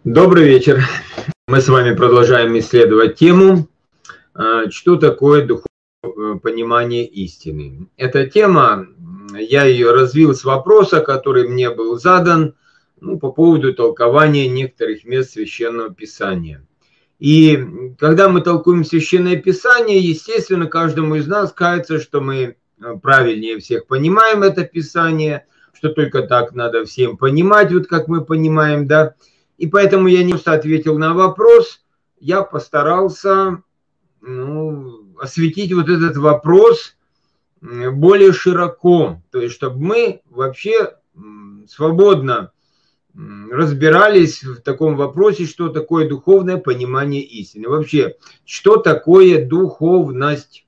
Добрый вечер. Мы с вами продолжаем исследовать тему, что такое духовное понимание истины. Эта тема, я ее развил с вопроса, который мне был задан по поводу толкования некоторых мест Священного Писания. И когда мы толкуем Священное Писание, естественно, каждому из нас кажется, что мы правильнее всех понимаем это Писание, что только так надо всем понимать, вот как мы понимаем, да. И поэтому я не просто ответил на вопрос, я постарался осветить вот этот вопрос более широко, то есть чтобы мы вообще свободно разбирались в таком вопросе, что такое духовное понимание истины. Вообще, что такое духовность?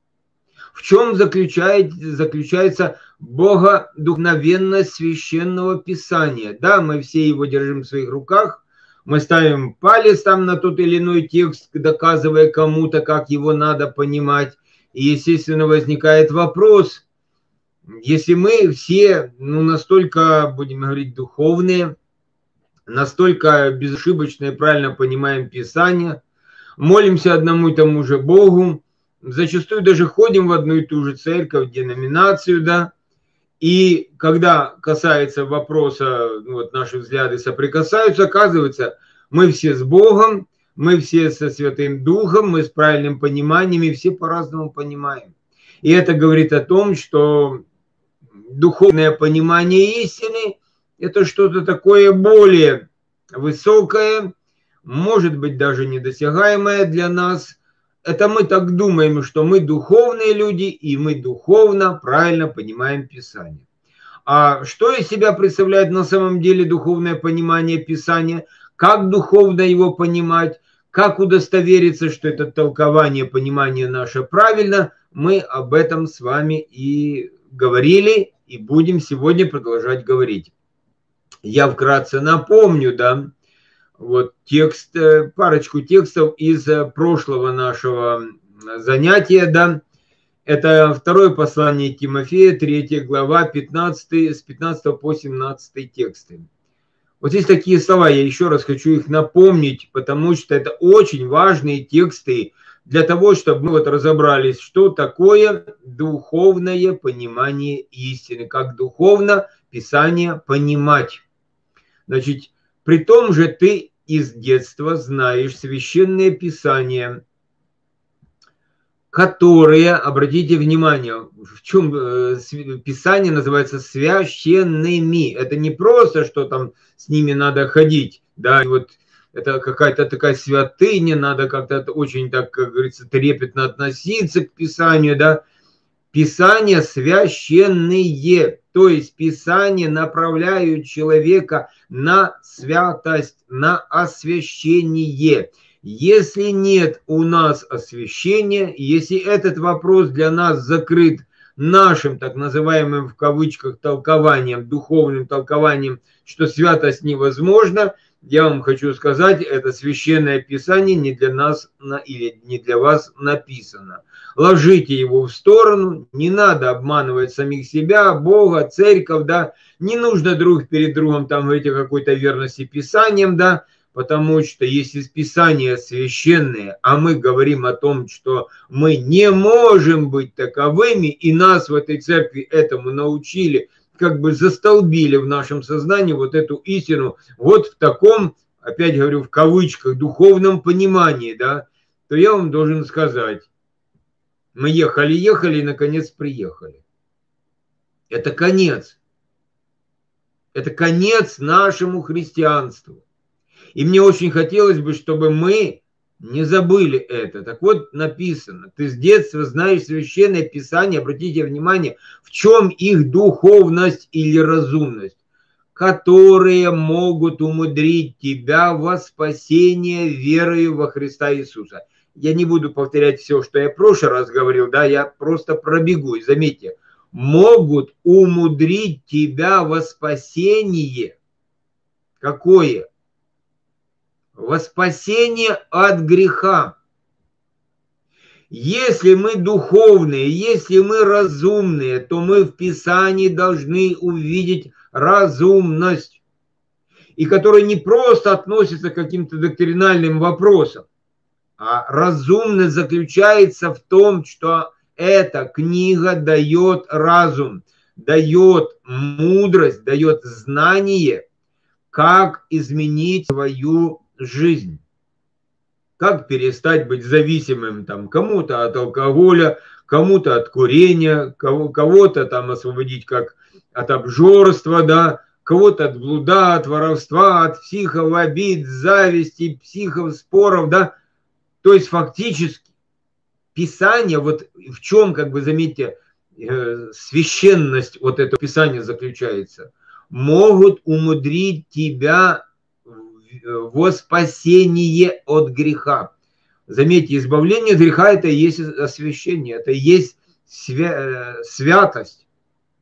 В чем заключается богодухновенность Священного Писания? Да, мы все его держим в своих руках, мы ставим палец там на тот или иной текст, доказывая кому-то, как его надо понимать. И, естественно, возникает вопрос, если мы все настолько, будем говорить, духовные, настолько безошибочно и правильно понимаем Писание, молимся одному и тому же Богу, зачастую даже ходим в одну и ту же церковь, деноминацию, да, и когда касается вопроса, наши взгляды соприкасаются, оказывается, мы все с Богом, мы все со Святым Духом, мы с правильным пониманием, и все по-разному понимаем. И это говорит о том, что духовное понимание истины – это что-то такое более высокое, может быть, даже недосягаемое для нас. Это мы так думаем, что мы духовные люди, и мы духовно правильно понимаем Писание. А что из себя представляет на самом деле духовное понимание Писания? Как духовно его понимать? Как удостовериться, что это толкование, понимание наше правильно? Мы об этом с вами и говорили, и будем сегодня продолжать говорить. Я вкратце напомню, да, текст, парочку текстов из прошлого нашего занятия, да. Это второе послание Тимофея, 3 глава, с 15 по 17 тексты. Вот здесь такие слова, я еще раз хочу их напомнить, потому что это очень важные тексты для того, чтобы мы разобрались, что такое духовное понимание истины, как духовно Писание понимать. Значит, при том же ты из детства знаешь Священное Писание, которые, обратите внимание, в чем Писание называется священными. Это не просто, что там с ними надо ходить, да, это какая-то такая святыня, надо как-то очень, так, как говорится, трепетно относиться к Писанию, да. Писания священные, то есть Писания направляют человека на святость, на освящение. Если нет у нас освящения, если этот вопрос для нас закрыт нашим так называемым в кавычках толкованием, духовным толкованием, что святость невозможна, я вам хочу сказать, это Священное Писание не для нас или не для вас написано. Ложите его в сторону, не надо обманывать самих себя, Бога, церковь, да, не нужно друг перед другом там говорить о какой-то верности Писаниям, да, потому что если Писания священные, а мы говорим о том, что мы не можем быть таковыми, и нас в этой церкви этому научили, как бы застолбили в нашем сознании вот эту истину, вот в таком, опять говорю, в кавычках, духовном понимании, да, то я вам должен сказать, мы ехали и, наконец, приехали. Это конец. Это конец нашему христианству. И мне очень хотелось бы, чтобы мы не забыли это. Так вот написано, ты с детства знаешь Священное Писание, обратите внимание, в чем их духовность или разумность, которые могут умудрить тебя во спасение верою во Христа Иисуса. Я не буду повторять все, что я в прошлый раз говорил, да, я просто пробегу, и заметьте, могут умудрить тебя во спасение. Какое? Во спасение от греха. Если мы духовные, если мы разумные, то мы в Писании должны увидеть разумность. и который не просто относится к каким-то доктринальным вопросам, а разумность заключается в том, что эта книга дает разум, дает мудрость, дает знание, как изменить свою жизнь. Как перестать быть зависимым там, кому-то от алкоголя, кому-то от курения, кого-то там освободить как от обжорства, да, кого-то от блуда, от воровства, от психов, обид, зависти, психов, споров, да. То есть фактически Писание, вот в чем, как бы, заметьте, священность вот этого Писания заключается, могут умудрить тебя во спасение от греха. Заметьте, избавление от греха – это и есть освящение, это и есть святость.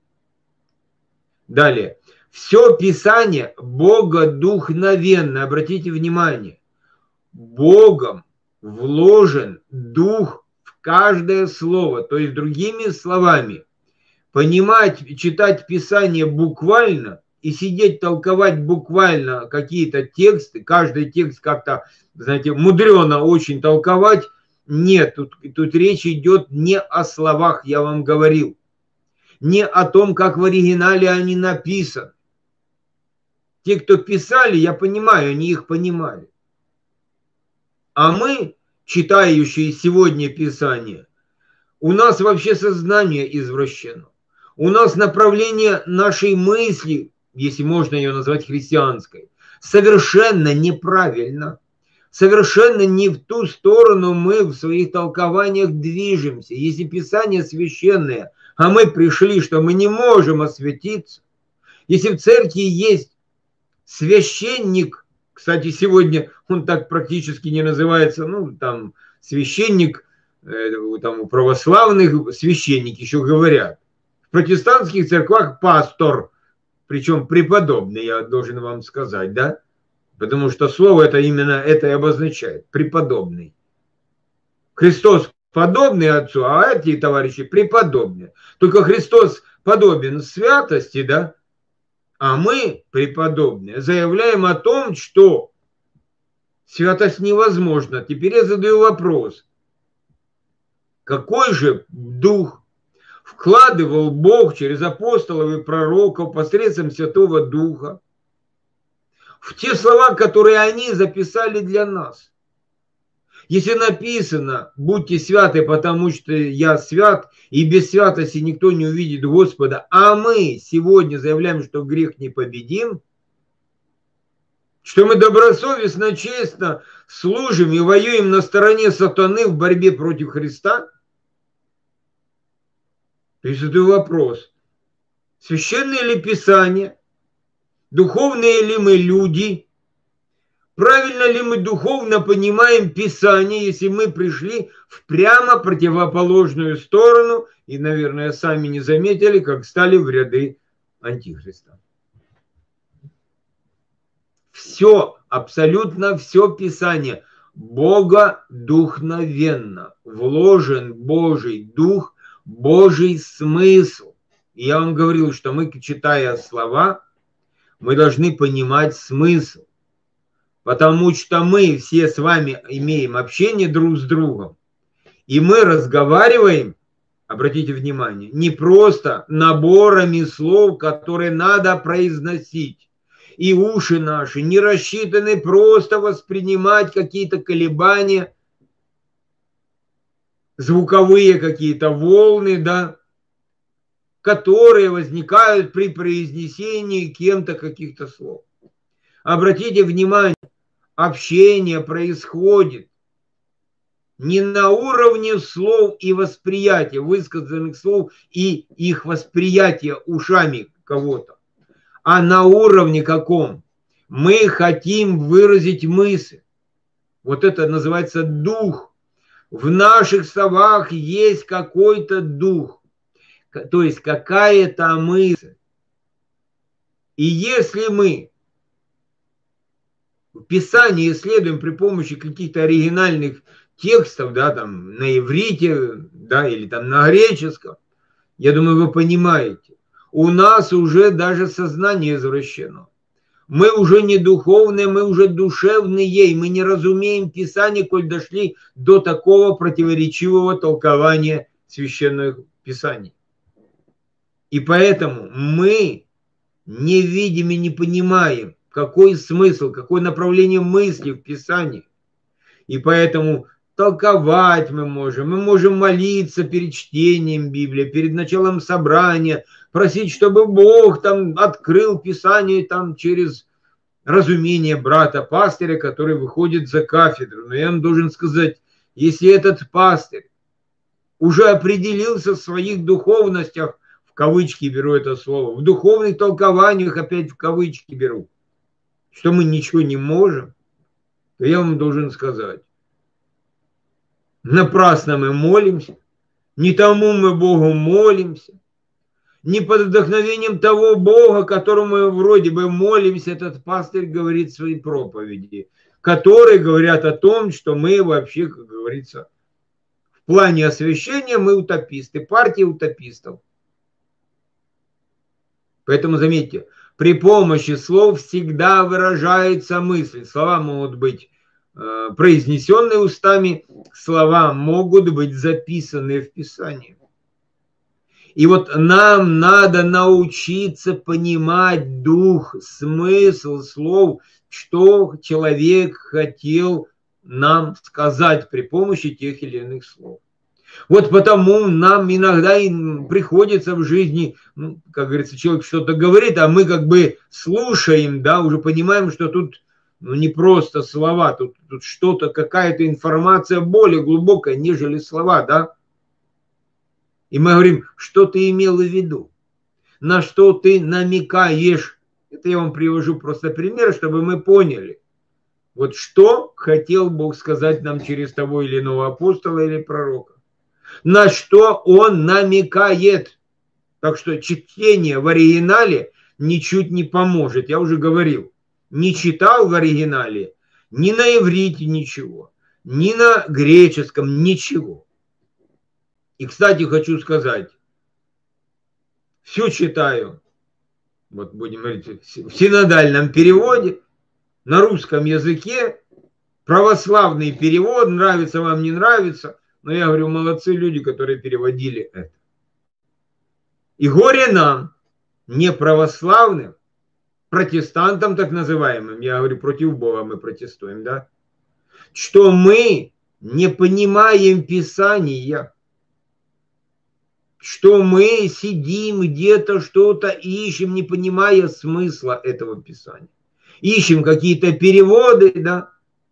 Далее. Все Писание богодухновенно. Обратите внимание. Богом вложен дух в каждое слово. То есть, другими словами, понимать, читать Писание буквально и сидеть толковать буквально какие-то тексты, каждый текст как-то, знаете, мудрено очень толковать. Нет, тут речь идет не о словах, я вам говорил, не о том, как в оригинале они написаны. Те, кто писали, я понимаю, они их понимали. А мы, читающие сегодня Писание, у нас вообще сознание извращено. У нас направление нашей мысли, если можно ее назвать христианской, совершенно неправильно. Совершенно не в ту сторону мы в своих толкованиях движемся. Если Писание священное, а мы пришли, что мы не можем осветиться, если в церкви есть священник, кстати, сегодня он так практически не называется, ну, там, священник, там, у православных священники еще говорят. В протестантских церквах пастор, причем преподобный, я должен вам сказать, да? Потому что слово это именно это и обозначает, преподобный. Христос подобный Отцу, а эти товарищи преподобные. Только Христос подобен святости, да? А мы, преподобные, заявляем о том, что святость невозможна. Теперь я задаю вопрос. Какой же дух вкладывал Бог через апостолов и пророков посредством Святого Духа в те слова, которые они записали для нас? Если написано «Будьте святы, потому что я свят, и без святости никто не увидит Господа», а мы сегодня заявляем, что грех непобедим, что мы добросовестно, честно служим и воюем на стороне сатаны в борьбе против Христа, то есть это вопрос. Священное ли Писание? Духовные ли мы люди? Правильно ли мы духовно понимаем Писание, если мы пришли в прямо противоположную сторону и, наверное, сами не заметили, как стали в ряды Антихриста? Все, абсолютно все Писание богодухновенно, вложен Божий Дух, Божий смысл. И я вам говорил, что мы, читая слова, мы должны понимать смысл. Потому что мы все с вами имеем общение друг с другом. И мы разговариваем, обратите внимание, не просто наборами слов, которые надо произносить. И уши наши не рассчитаны просто воспринимать какие-то колебания, звуковые какие-то волны, да, которые возникают при произнесении кем-то каких-то слов. Обратите внимание, общение происходит не на уровне слов и восприятия, высказанных слов и их восприятия ушами кого-то, а на уровне каком? Мы хотим выразить мысль. Вот это называется дух. В наших словах есть какой-то дух, то есть какая-то мысль. И если мы Писание исследуем при помощи каких-то оригинальных текстов, да, там на иврите, да, или там на греческом, я думаю, вы понимаете, у нас уже даже сознание извращено. Мы уже не духовные, мы уже душевные, и мы не разумеем Писание, коль дошли до такого противоречивого толкования священных Писаний. И поэтому мы не видим и не понимаем, какой смысл, какое направление мысли в Писании. И поэтому толковать мы можем молиться перед чтением Библии, перед началом собрания, просить, чтобы Бог там открыл Писание там через разумение брата-пастыря, который выходит за кафедру. Но я вам должен сказать, если этот пастырь уже определился в своих духовностях, в кавычки беру это слово, в духовных толкованиях, опять в кавычки беру, что мы ничего не можем, то я вам должен сказать, напрасно мы молимся, не тому мы Богу молимся, не под вдохновением того Бога, которому мы вроде бы молимся, этот пастырь говорит в своей проповеди, которые говорят о том, что мы вообще, как говорится, в плане освящения мы утописты, партия утопистов. Поэтому заметьте, при помощи слов всегда выражается мысль. Слова могут быть произнесенные устами, слова могут быть записаны в Писании. И вот нам надо научиться понимать дух, смысл слов, что человек хотел нам сказать при помощи тех или иных слов. Вот потому нам иногда и приходится в жизни, ну, как говорится, человек что-то говорит, а мы как бы слушаем, да, уже понимаем, что тут не просто слова, тут что-то, какая-то информация более глубокая, нежели слова, да. И мы говорим, что ты имел в виду, на что ты намекаешь. Это я вам привожу просто пример, чтобы мы поняли, вот что хотел Бог сказать нам через того или иного апостола или пророка. На что он намекает. Так что чтение в оригинале ничуть не поможет. Я уже говорил, не читал в оригинале ни на иврите ничего, ни на греческом ничего. И, кстати, хочу сказать, все читаю, вот будем говорить, в синодальном переводе, на русском языке, православный перевод, нравится вам, не нравится, но я говорю, молодцы люди, которые переводили это. И горе нам, не православным, протестантам так называемым, я говорю, против Бога мы протестуем, да, что мы не понимаем Писания, что мы сидим где-то, что-то ищем, не понимая смысла этого Писания. Ищем какие-то переводы, да.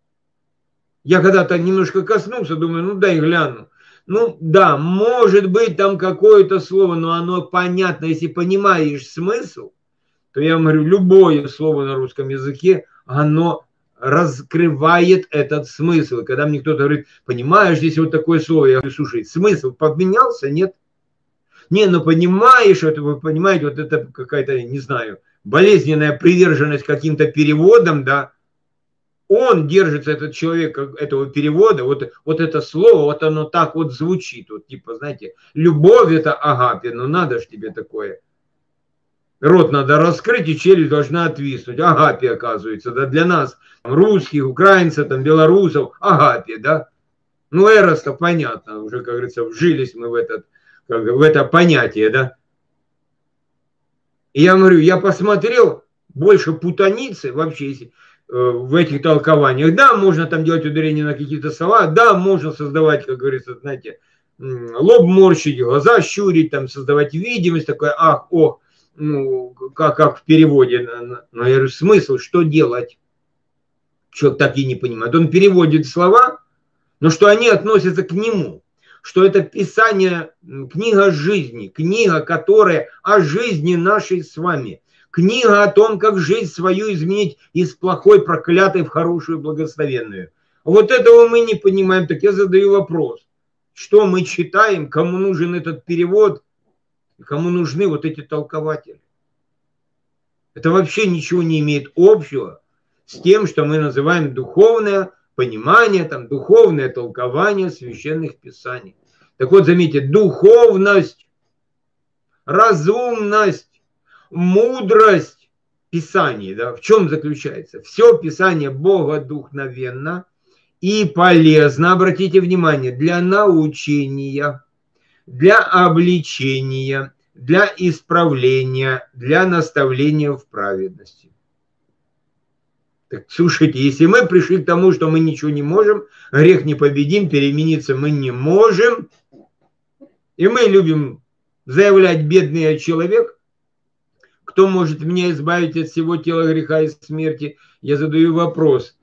Я когда-то немножко коснулся, думаю, ну дай гляну. Ну да, может быть там какое-то слово, но оно понятно, если понимаешь смысл, то я вам говорю, любое слово на русском языке, оно раскрывает этот смысл. И когда мне кто-то говорит, понимаешь, здесь вот такое слово, я говорю, слушай, смысл поменялся, нет? Не, ну понимаешь, это вы понимаете, вот это какая-то, не знаю, болезненная приверженность каким-то переводам, да, он держится, этот человек, этого перевода, вот это слово, вот оно так вот звучит, вот типа, знаете, любовь это агапе, ну надо ж тебе такое. Рот надо раскрыть, и челюсть должна отвиснуть. Агапе, оказывается, да, для нас, русских, украинцев, там, белорусов, агапе, да. Ну, эрос-то понятно, уже, как говорится, вжились мы в это понятие, да. И я говорю, я посмотрел, больше путаницы вообще, если в этих толкованиях. Да, можно там делать ударение на какие-то слова, да, можно создавать, как говорится, знаете, лоб морщить, глаза щурить, там, создавать видимость, такое, ах, ох, ну, как в переводе. Но я говорю, смысл, что делать? Человек так и не понимает. Он переводит слова, но что они относятся к нему. Что это Писание, книга жизни, книга, которая о жизни нашей с вами. Книга о том, как жизнь свою изменить из плохой, проклятой в хорошую, благословенную. Вот этого мы не понимаем. Так я задаю вопрос. Что мы читаем, кому нужен этот перевод, кому нужны вот эти толкователи? Это вообще ничего не имеет общего с тем, что мы называем духовное понимание, там, духовное толкование священных писаний. Так вот, заметьте, духовность, разумность, мудрость Писании, да, в чем заключается? Все Писание богодухновенно и полезно, обратите внимание, для научения, для обличения, для исправления, для наставления в праведности. Так, слушайте, если мы пришли к тому, что мы ничего не можем, грех не победим, перемениться мы не можем, и мы любим заявлять «бедный человек», кто может меня избавить от всего тела греха и смерти, я задаю вопрос,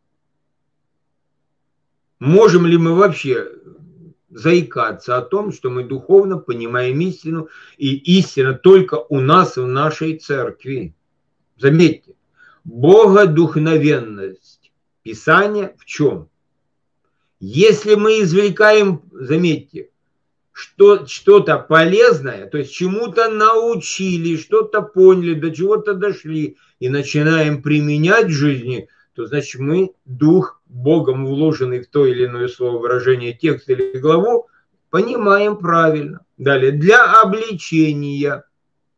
можем ли мы вообще заикаться о том, что мы духовно понимаем истину, и истина только у нас в нашей церкви. Заметьте, богодухновенность Писания в чем? Если мы извлекаем, заметьте, что-то полезное, то есть чему-то научили, что-то поняли, до чего-то дошли и начинаем применять в жизни, то значит мы дух Богом вложенный в то или иное слово, выражение, текст или главу, понимаем правильно. Далее, для обличения,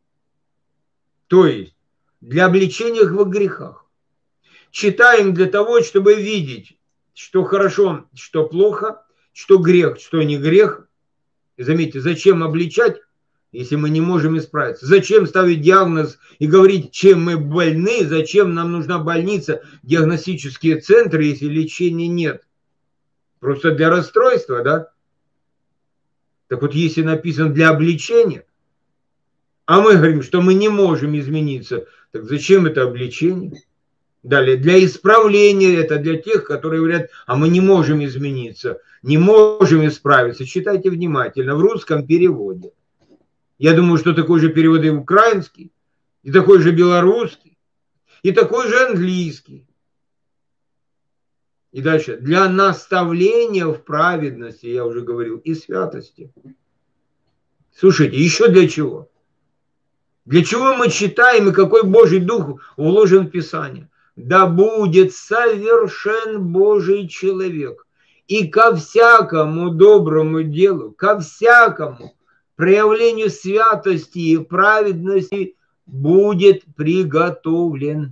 то есть для обличения во грехах. Читаем для того, чтобы видеть, что хорошо, что плохо, что грех, что не грех. И заметьте, зачем обличать, если мы не можем исправиться? Зачем ставить диагноз и говорить, чем мы больны, зачем нам нужна больница, диагностические центры, если лечения нет? Просто для расстройства, да? Так вот, если написано для обличения, а мы говорим, что мы не можем измениться, так зачем это обличение? Далее, для исправления, это для тех, которые говорят, а мы не можем измениться, не можем исправиться. Читайте внимательно, в русском переводе. Я думаю, что такой же перевод и украинский, и такой же белорусский, и такой же английский. И дальше, для наставления в праведности, я уже говорил, и святости. Слушайте, еще для чего? Для чего мы читаем и какой Божий Дух вложен в Писание? Да будет совершен Божий человек, и ко всякому доброму делу, ко всякому проявлению святости и праведности будет приготовлен.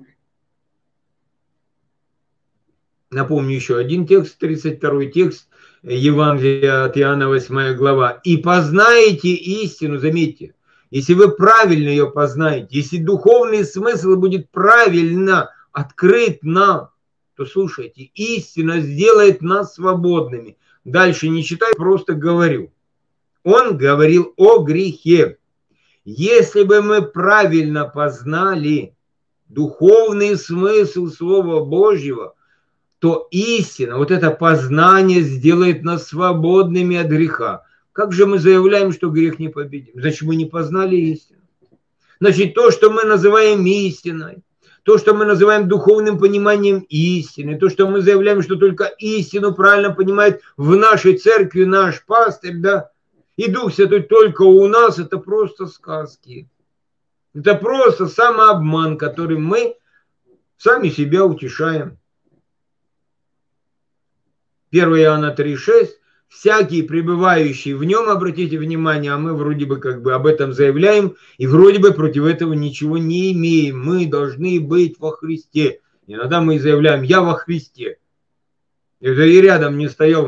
Напомню еще один текст, 32-й текст Евангелия от Иоанна, 8 глава. «И познаете истину», заметьте, если вы правильно ее познаете, если духовный смысл будет правильно открыт нам, то слушайте, истина сделает нас свободными. Дальше не читаю, просто говорю. Он говорил о грехе. Если бы мы правильно познали духовный смысл Слова Божьего, то истина, вот это познание сделает нас свободными от греха. Как же мы заявляем, что грех не победим? Значит, мы не познали истину. Значит, то, что мы называем истиной, то, что мы называем духовным пониманием истины, то, что мы заявляем, что только истину правильно понимает в нашей церкви наш пастырь, да, и Дух Святой только у нас, это просто сказки. Это просто самообман, которым мы сами себя утешаем. 1 Иоанна 3,6. Всякий, пребывающий в нем, обратите внимание, а мы вроде бы как бы об этом заявляем, и вроде бы против этого ничего не имеем. Мы должны быть во Христе. Иногда мы заявляем, я во Христе. Это и рядом не стоял,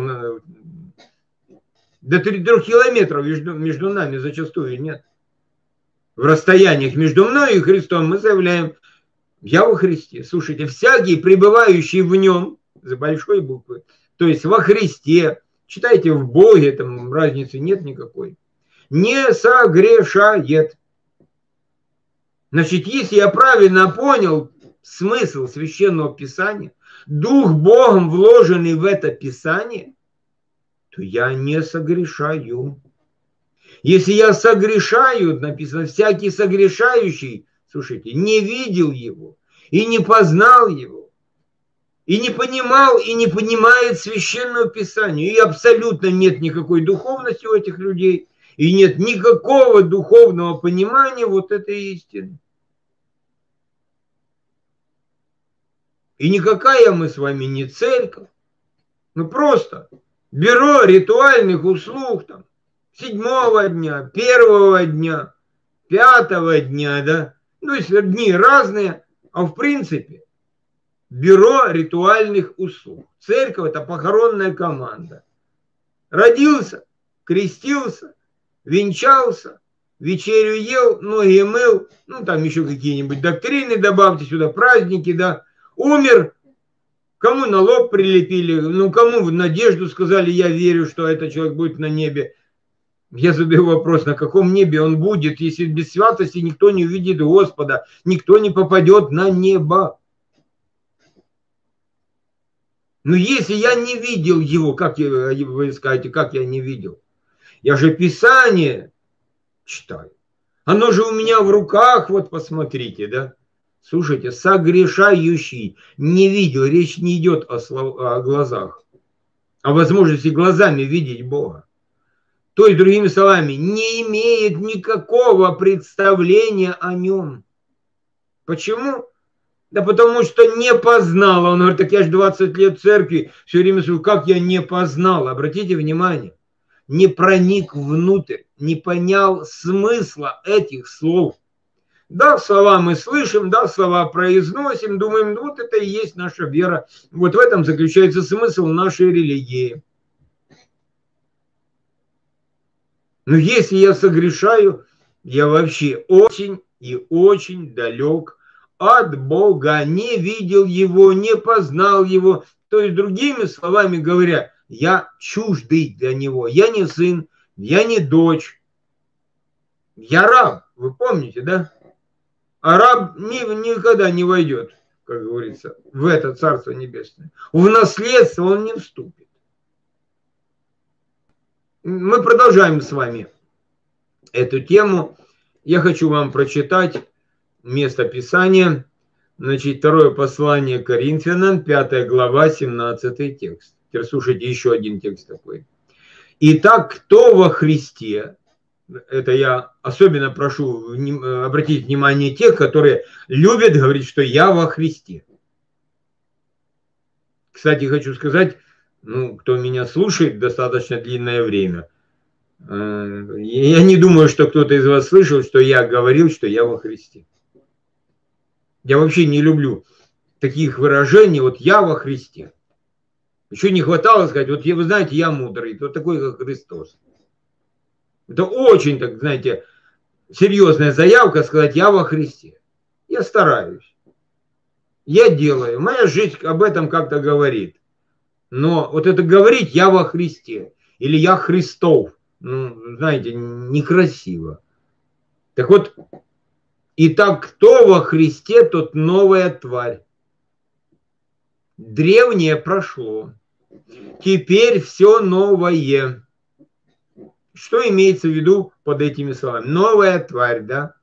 до 3 километров между нами зачастую нет. В расстояниях между мной и Христом мы заявляем, я во Христе. Слушайте, всякий, пребывающий в нем, за большой буквы, то есть во Христе, читайте в Боге, там разницы нет никакой, не согрешает. Значит, если я правильно понял смысл Священного Писания, Дух Богом вложенный в это Писание, то я не согрешаю. Если я согрешаю, написано, всякий согрешающий, слушайте, не видел его и не познал его, и не понимал, и не понимает Священного Писания, и абсолютно нет никакой духовности у этих людей, и нет никакого духовного понимания вот этой истины. И никакая мы с вами не церковь, ну просто бюро ритуальных услуг там, 7-го дня, 1-го дня, 5-го дня, да, То есть дни разные, а в принципе бюро ритуальных услуг. Церковь – это похоронная команда. Родился, крестился, венчался, вечерю ел, ноги мыл, ну там еще какие-нибудь доктрины добавьте сюда, праздники, да. Умер, кому на лоб прилепили, ну кому в надежду сказали, я верю, что этот человек будет на небе. Я задаю вопрос, на каком небе он будет, если без святости никто не увидит Господа, никто не попадет на небо. Но если я не видел его, как вы скажете, как я не видел? Я же Писание читаю. Оно же у меня в руках, вот посмотрите, да? Слушайте, согрешающий не видел, речь не идет о глазах, о возможности глазами видеть Бога. То есть, другими словами, не имеет никакого представления о нем. Почему? Да потому что не познал. Он говорит, так я же 20 лет в церкви, все время слышу, как я не познал. Обратите внимание, не проник внутрь, не понял смысла этих слов. Да, слова мы слышим, да, слова произносим, думаем, вот это и есть наша вера. Вот в этом заключается смысл нашей религии. Но если я согрешаю, я вообще очень и очень далек от Бога, не видел Его, не познал Его. То есть, другими словами говоря, я чуждый для Него. Я не сын, я не дочь, я раб. Вы помните, да? А раб никогда не войдет, как говорится, в это Царство Небесное. В наследство он не вступит. Мы продолжаем с вами эту тему. Я хочу вам прочитать место Писания. Значит, второе послание Коринфянам, 5 глава, 17 текст. Теперь слушайте еще один текст такой. Итак, кто во Христе? Это я особенно прошу обратить внимание тех, которые любят говорить, что я во Христе. Кстати, хочу сказать, ну, кто меня слушает достаточно длинное время, я не думаю, что кто-то из вас слышал, что я говорил, что я во Христе. Я вообще не люблю таких выражений, вот я во Христе. Еще не хватало сказать, вот вы знаете, я мудрый, вот такой, как Христос. Это очень, так знаете, серьезная заявка сказать, я во Христе. Я стараюсь. Я делаю. Моя жизнь об этом как-то говорит. Но вот это говорить я во Христе или я Христов, ну, знаете, некрасиво. Так вот, итак, кто во Христе, тот новая тварь. Древнее прошло. Теперь все новое. Что имеется в виду под этими словами? Новая тварь, да?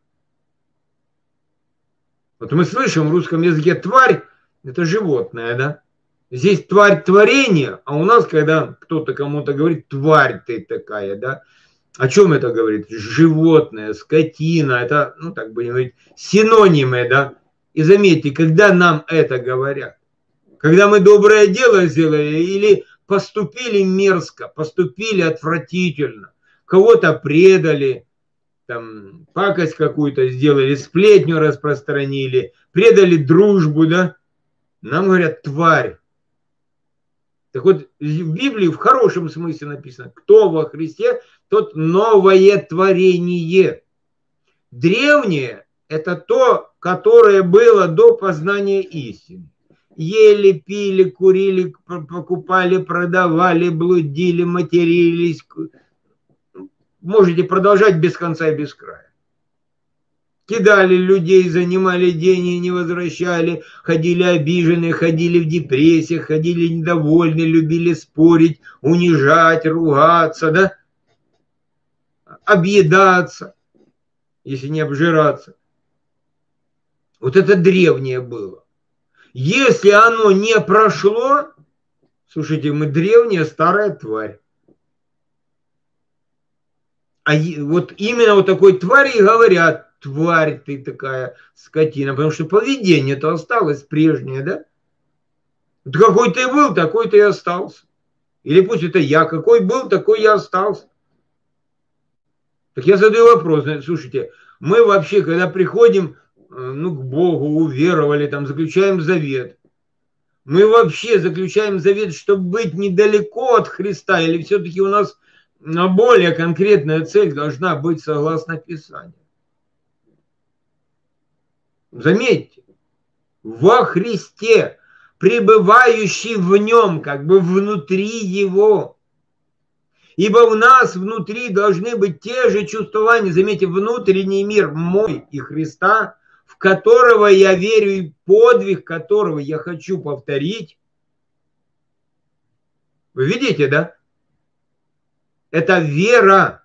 Вот мы слышим в русском языке тварь, это животное, да? Здесь тварь творения, а у нас, когда кто-то кому-то говорит, тварь ты такая, да? О чем это говорит? Животное, скотина, это, ну так будем говорить, синонимы, да? И заметьте, когда нам это говорят, когда мы доброе дело сделали или поступили мерзко, поступили отвратительно, кого-то предали, там, пакость какую-то сделали, сплетню распространили, предали дружбу, да? Нам говорят тварь. Так вот, в Библии в хорошем смысле написано, кто во Христе, тот новое творение. Древнее – это то, которое было до познания истины. Ели, пили, курили, покупали, продавали, блудили, матерились. Можете продолжать без конца и без края. Кидали людей, занимали деньги, не возвращали, ходили обиженные, ходили в депрессиях, ходили недовольны, любили спорить, унижать, ругаться, да? Объедаться, если не обжираться. Вот это древнее было. Если оно не прошло, слушайте, мы древняя старая тварь. А вот именно вот такой твари и говорят, тварь ты такая, скотина, потому что поведение-то осталось прежнее, да? Вот какой ты был, такой ты и остался. Или пусть это я, какой был, такой я остался. Так я задаю вопрос, слушайте, мы вообще, когда приходим ну, к Богу, уверовали, там, заключаем завет. Мы вообще заключаем завет, чтобы быть недалеко от Христа, или все-таки у нас более конкретная цель должна быть согласно Писанию? Заметьте, во Христе, пребывающий в нем, как бы внутри его. Ибо в нас внутри должны быть те же чувствования, заметьте, внутренний мир мой и Христа, в которого я верю и подвиг которого я хочу повторить. Вы видите, да? Это вера.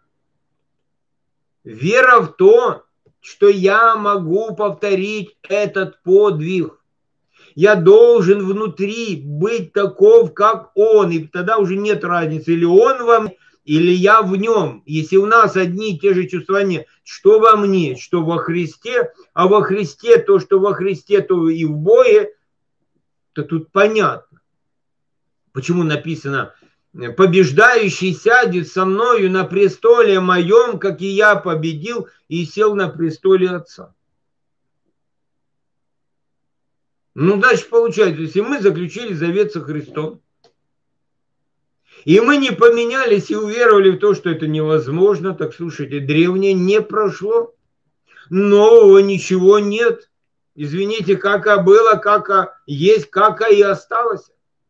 Вера в то, что я могу повторить этот подвиг. Я должен внутри быть таков, как он. И тогда уже нет разницы, или он во мне, или я в нем. Если у нас одни и те же чувствования, что во мне, что во Христе, а во Христе то, что во Христе, то и в Боге, то тут понятно. Почему написано: побеждающий сядет со мною на престоле моем, как и я победил и сел на престоле Отца. Ну, дальше получается, если мы заключили завет со Христом, и мы не поменялись и уверовали в то, что это невозможно, так слушайте, древнее не прошло, нового ничего нет. Извините, как и было, как и есть, как и осталось.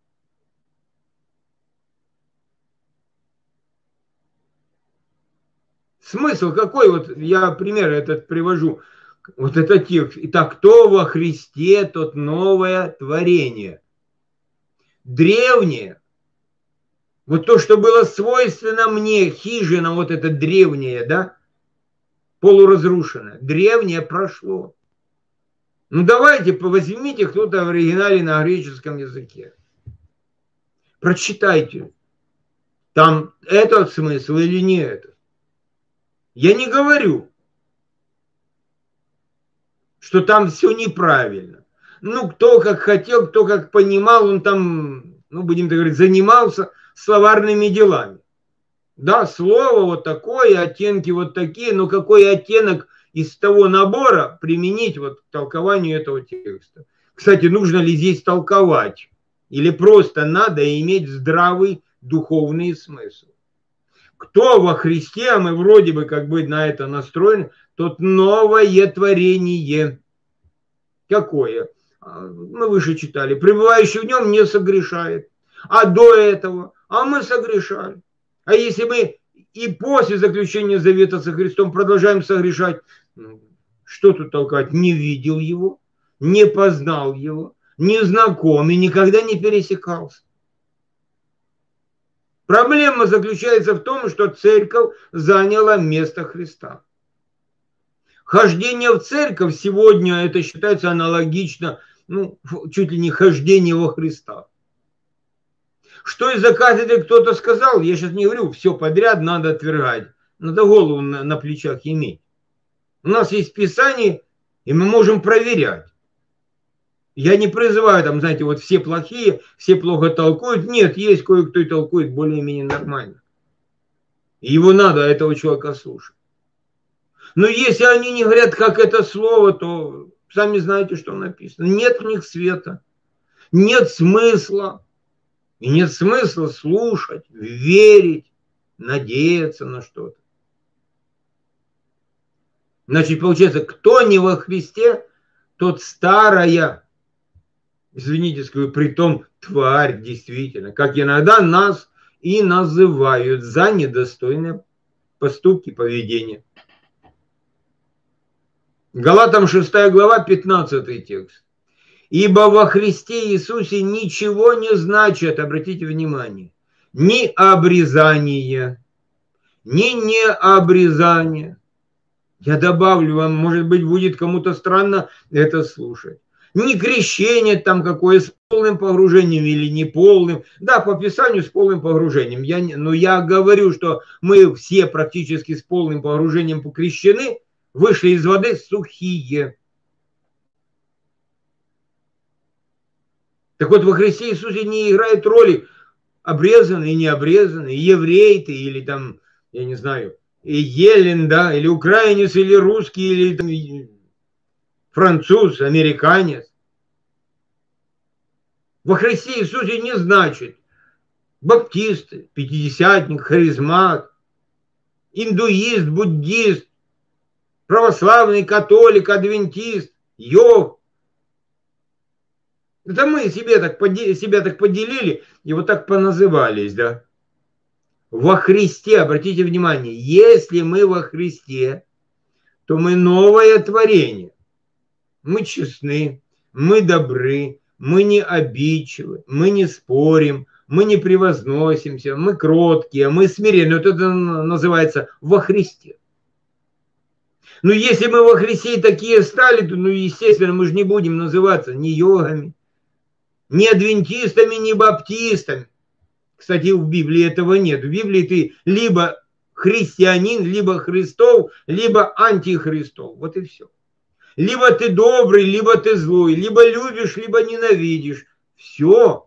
Смысл какой? Вот я пример этот привожу. Вот это текст. Итак, кто во Христе, тот новое творение. Древнее. Вот то, что было свойственно мне, хижина, вот это древнее, да, полуразрушенное. Древнее прошло. Ну давайте, возьмите кто-то в оригинале на греческом языке. Прочитайте. Там этот смысл или не этот. Я не говорю, что там все неправильно. Ну, кто как хотел, кто как понимал, он там, ну, будем так говорить, занимался словарными делами. Да, слово вот такое, оттенки вот такие, но какой оттенок из того набора применить вот к толкованию этого текста? Кстати, нужно ли здесь толковать? Или просто надо иметь здравый духовный смысл? Кто во Христе, а мы вроде бы как бы на это настроены, тот новое творение. Какое? Мы выше читали. Пребывающий в нем не согрешает. А до этого? А мы согрешали. А если мы и после заключения завета со Христом продолжаем согрешать, что тут толкать? Не видел его, не познал его, не знаком и никогда не пересекался. Проблема заключается в том, что церковь заняла место Христа. Хождение в церковь сегодня это считается аналогично, ну, чуть ли не хождение во Христа. Что из-за кафедры кто-то сказал, я сейчас не говорю, все подряд надо отвергать. Надо голову на плечах иметь. У нас есть Писание, и мы можем проверять. Я не призываю, там, знаете, вот все плохие, все плохо толкуют. Нет, есть кое-кто и толкует более-менее нормально. И его надо, этого человека, слушать. Но если они не говорят, как это слово, то сами знаете, что написано. Нет в них света, нет смысла. И нет смысла слушать, верить, надеяться на что-то. Значит, получается, кто не во Христе, тот старая, извините, скажу, притом тварь, действительно, как иногда нас и называют за недостойные поступки, поведение. Галатам 6 глава, 15 текст. Ибо во Христе Иисусе ничего не значит, обратите внимание, ни обрезание, ни необрезание. Я добавлю вам, может быть, будет кому-то странно это слушать. Ни крещение там какое, с полным погружением или не полным. Да, по Писанию с полным погружением. Но я говорю, что мы все практически с полным погружением покрещены, вышли из воды сухие. Так вот, во Христе Иисусе не играет роли обрезанный, не обрезанный, еврей ты или там, я не знаю, и елен, да, или украинец, или русский, или там, француз, американец. Во Христе Иисусе не значит баптист, пятидесятник, харизмат, индуист, буддист, православный, католик, адвентист, йог. Это мы себя так поделили и вот так поназывались, да. Во Христе, обратите внимание, если мы во Христе, то мы новое творение. Мы честны, мы добры, мы не обидчивы, мы не спорим, мы не превозносимся, мы кроткие, мы смиренные. Вот это называется во Христе. Но если мы во Христе такие стали, то, естественно, мы же не будем называться ни йогами, ни адвентистами, ни баптистами. Кстати, в Библии этого нет. В Библии ты либо христианин, либо Христов, либо антихристов. Вот и все. Либо ты добрый, либо ты злой, либо любишь, либо ненавидишь. Все.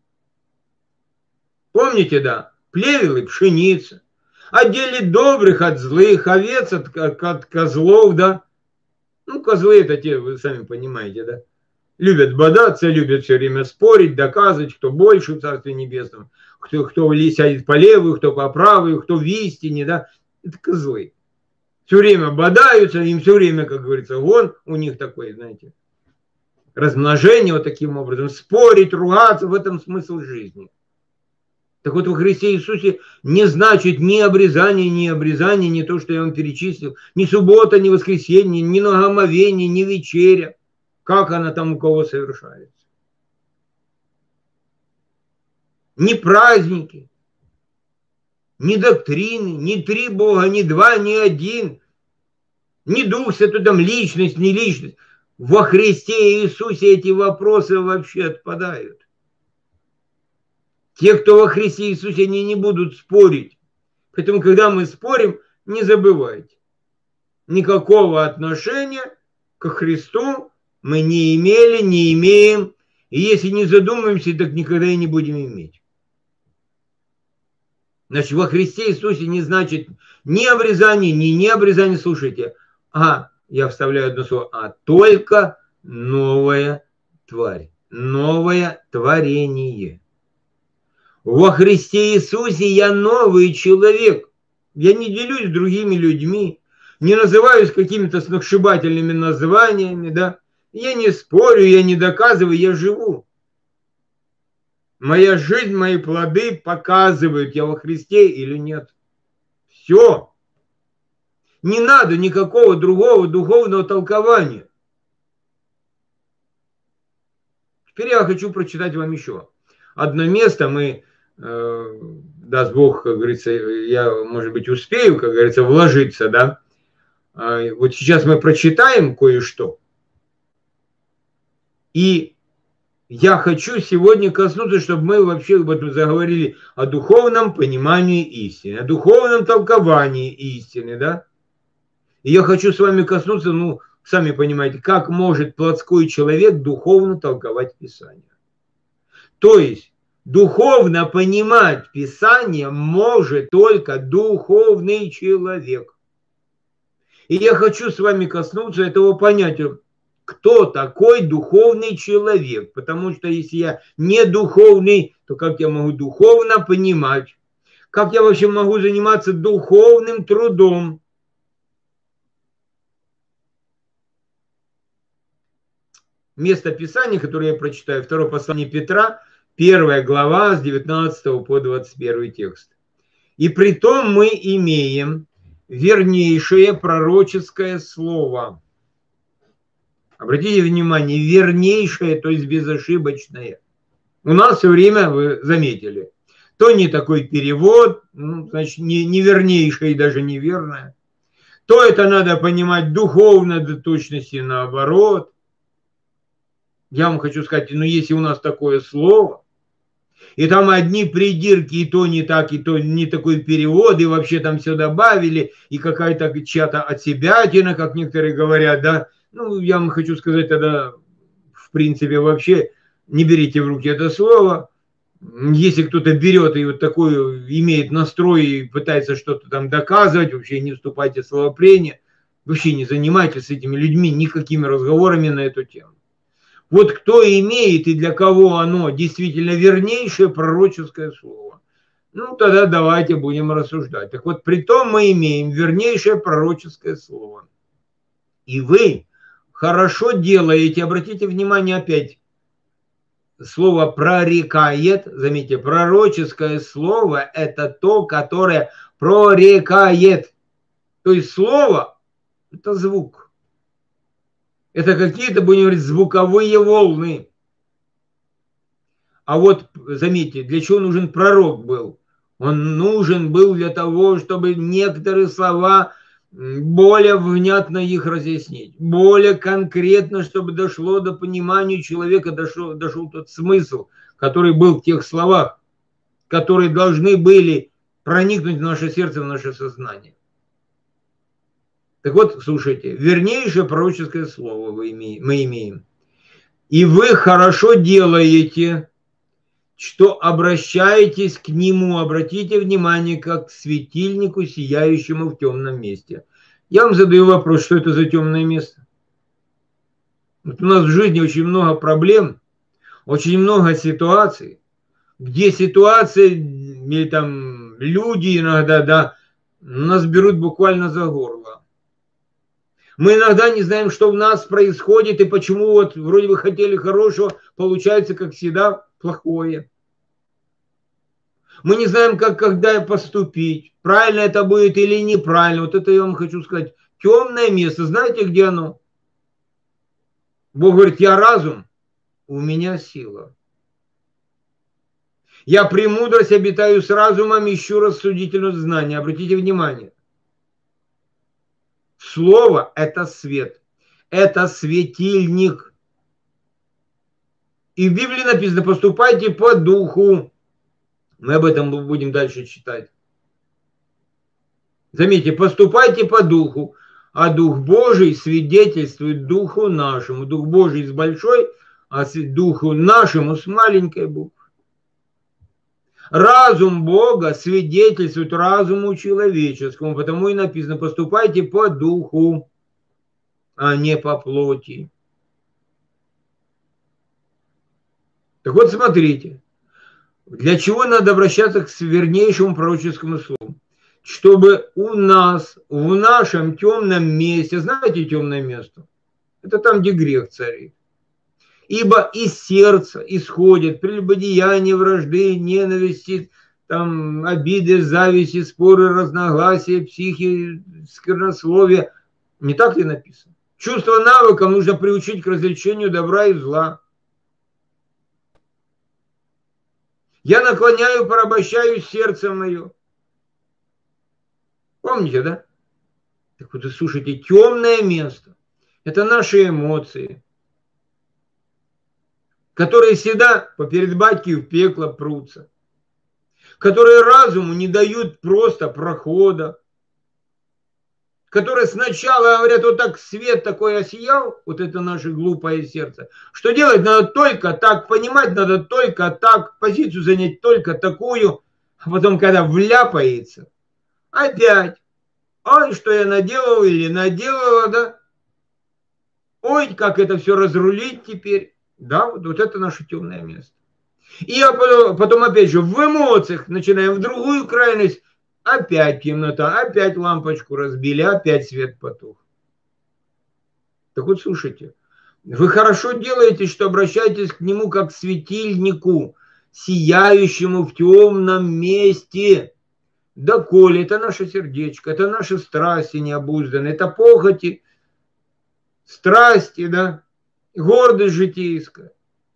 Помните, да? Плевел и пшеница. Отделить добрых от злых, овец от козлов, да? Козлы это те, вы сами понимаете, да? Любят бодаться, любят все время спорить, доказывать, кто больше в Царстве Небесном, кто сядет по левую, кто по правую, кто в истине, да? Это козлы. Все время бодаются, им все время, как говорится, вон у них такое, знаете, размножение вот таким образом, спорить, ругаться, в этом смысл жизни. Так вот, во Христе Иисусе не значит ни обрезание, ни то, что я вам перечислил, ни суббота, ни воскресенье, ни нагомовение, ни вечеря, как она там у кого совершается. Ни праздники, ни доктрины, ни три Бога, ни два, ни один, ни Дух Святой, там личность, не личность. Во Христе Иисусе эти вопросы вообще отпадают. Те, кто во Христе Иисусе, они не будут спорить. Поэтому, когда мы спорим, не забывайте. Никакого отношения к Христу мы не имели, не имеем. И если не задумаемся, так никогда и не будем иметь. Значит, во Христе Иисусе не значит ни обрезание, ни необрезание. Слушайте, я вставляю одно слово, только новая тварь, новое творение. Во Христе Иисусе я новый человек. Я не делюсь с другими людьми, не называюсь какими-то сногсшибательными названиями, да. Я не спорю, я не доказываю, я живу. Моя жизнь, мои плоды показывают, я во Христе или нет. Все. Не надо никакого другого духовного толкования. Теперь я хочу прочитать вам еще одно место. Мы, даст Бог, как говорится, я, может быть, успею, как говорится, вложиться, да. Вот сейчас мы прочитаем кое-что. И я хочу сегодня коснуться, чтобы мы вообще заговорили о духовном понимании истины, о духовном толковании истины, да. И я хочу с вами коснуться, сами понимаете, как может плотской человек духовно толковать Писание. То есть, духовно понимать Писание может только духовный человек. И я хочу с вами коснуться этого понятия, кто такой духовный человек. Потому что если я не духовный, то как я могу духовно понимать? Как я вообще могу заниматься духовным трудом? Место Писания, которое я прочитаю, второе послание Петра, 1 глава с 19 по 21 текст. «И притом мы имеем вернейшее пророческое слово». Обратите внимание, вернейшее, то есть безошибочное. У нас все время, вы заметили, то не такой перевод, значит, не вернейшее и даже неверное. То это надо понимать духовно до точности наоборот. Я вам хочу сказать, если у нас такое слово, и там одни придирки, и то не так, и то не такой перевод, и вообще там все добавили, и какая-то чья-то отсебятина, как некоторые говорят, да, я вам хочу сказать тогда, в принципе, вообще не берите в руки это слово. Если кто-то берет и вот такой имеет настрой и пытается что-то там доказывать, вообще не вступайте в словопрение, Вообще не занимайтесь с этими людьми никакими разговорами на эту тему. Вот кто имеет и для кого оно действительно вернейшее пророческое слово, ну тогда давайте будем рассуждать. Так вот, при том мы имеем вернейшее пророческое слово. И вы хорошо делаете, обратите внимание опять, слово прорекает, заметьте, пророческое слово – это то, которое прорекает. То есть слово – это звук. Это какие-то, будем говорить, звуковые волны. А вот, заметьте, для чего нужен пророк был? Он нужен был для того, чтобы некоторые слова более внятно их разъяснить, более конкретно, чтобы дошло до понимания человека, дошел тот смысл, который был в тех словах, которые должны были проникнуть в наше сердце, в наше сознание. Так вот, слушайте, вернейшее пророческое слово мы имеем. И вы хорошо делаете, что обращаетесь к нему, обратите внимание, как к светильнику, сияющему в темном месте. Я вам задаю вопрос, что это за темное место? Вот у нас в жизни очень много проблем, очень много ситуаций, где ситуации или там люди иногда, да, нас берут буквально за горло. Мы иногда не знаем, что в нас происходит и почему вот вроде бы хотели хорошего, получается, как всегда, плохое. Мы не знаем, как, когда поступить, правильно это будет или неправильно. Вот это я вам хочу сказать. Темное место, знаете, где оно? Бог говорит, я разум, у меня сила. Я премудрость обитаю с разумом, ищу рассудительность знания. Обратите внимание. Слово – это свет. Это светильник. И в Библии написано, поступайте по духу. Мы об этом будем дальше читать. Заметьте, поступайте по духу, а Дух Божий свидетельствует Духу нашему. Дух Божий с большой, а Духу нашему с маленькой буквы. Разум Бога свидетельствует разуму человеческому, потому и написано, поступайте по духу, а не по плоти. Так вот, смотрите, для чего надо обращаться к вернейшему пророческому слову? Чтобы у нас, в нашем темном месте, знаете темное место? Это там, где грех царит. Ибо из сердца исходят прелюбодеяния, вражды, ненависти, там, обиды, зависти, споры, разногласия, психи, сквернословие. Не так ли написано? Чувство навыков нужно приучить к развлечению добра и зла. Я наклоняю, порабощаю сердце мое. Помните, да? Так вот, слушайте, темное место – это наши эмоции, которые всегда поперед батьки в пекло прутся, которые разуму не дают просто прохода, которые сначала говорят, вот так свет такой осиял, вот это наше глупое сердце. Что делать? Надо только так понимать, надо только так, позицию занять только такую, а потом, когда вляпается, опять. Ой, что я наделал или наделала, да? Ой, как это все разрулить теперь. Да, вот это наше темное место. И потом, опять же, в эмоциях начинаем в другую крайность. Опять темнота, опять лампочку разбили, опять свет потух. Так вот, слушайте, вы хорошо делаете, что обращаетесь к нему как к светильнику, сияющему в темном месте. Доколе это наше сердечко, это наши страсти необузданные, это похоти, страсти, да, гордость житейская.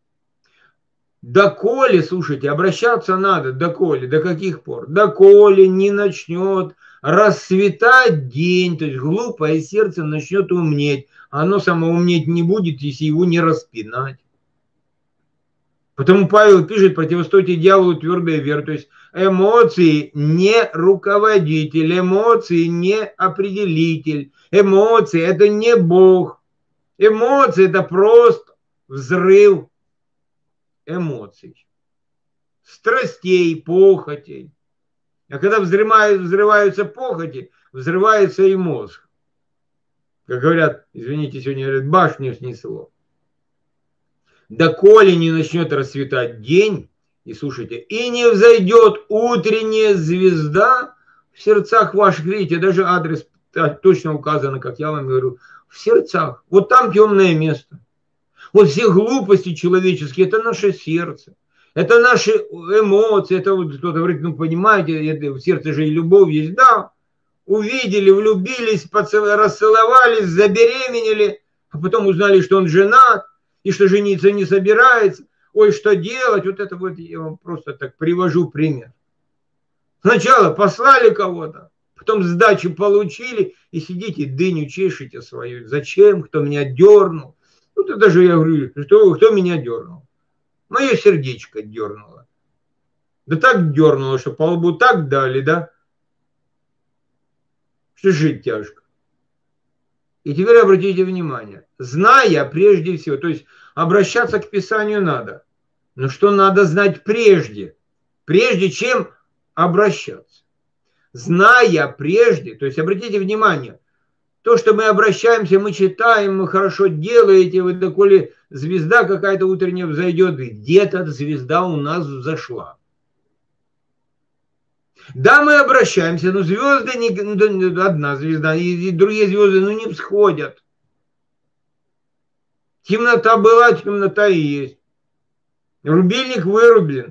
Доколе, слушайте, обращаться надо, доколе, до каких пор? Доколе не начнет расцветать день, то есть глупое сердце начнет умнеть. Оно само умнеть не будет, если его не распинать. Потому Павел пишет, противостойте дьяволу твердая вера. То есть эмоции не руководитель, эмоции не определитель. Эмоции это не Бог. Эмоции это просто взрыв эмоций, страстей, похотей. А когда взрываются похоти, взрывается и мозг. Как говорят, извините, сегодня говорят, башню снесло. Доколе не начнет расцветать день, и слушайте, и не взойдет утренняя звезда в сердцах ваших, видите, даже адрес точно указано, как я вам говорю, в сердцах. Вот там темное место. Вот все глупости человеческие, это наше сердце. Это наши эмоции, это вот кто-то говорит, ну понимаете, в сердце же и любовь есть, да. Увидели, влюбились, расцеловались, забеременели, а потом узнали, что он женат, и что жениться не собирается. Ой, что делать? Вот это вот я вам просто так привожу пример. Сначала послали кого-то, потом сдачу получили, и сидите, дыню чешете свою. Зачем? Кто меня дернул? Ну, то даже я говорю, кто меня дернул? Мое сердечко дернуло. Да так дернуло, что по лбу так дали, да? Что жить тяжко. И теперь обратите внимание, зная прежде всего, то есть обращаться к Писанию надо, но что надо знать прежде чем обращаться. Зная прежде, то есть обратите внимание, то, что мы обращаемся, мы читаем, мы хорошо делаете, вы доколе звезда какая-то утренняя взойдет, где-то звезда у нас взошла. Да, мы обращаемся, но звезды, одна звезда, и другие звезды, ну, не всходят. Темнота была, темнота и есть. Рубильник вырублен.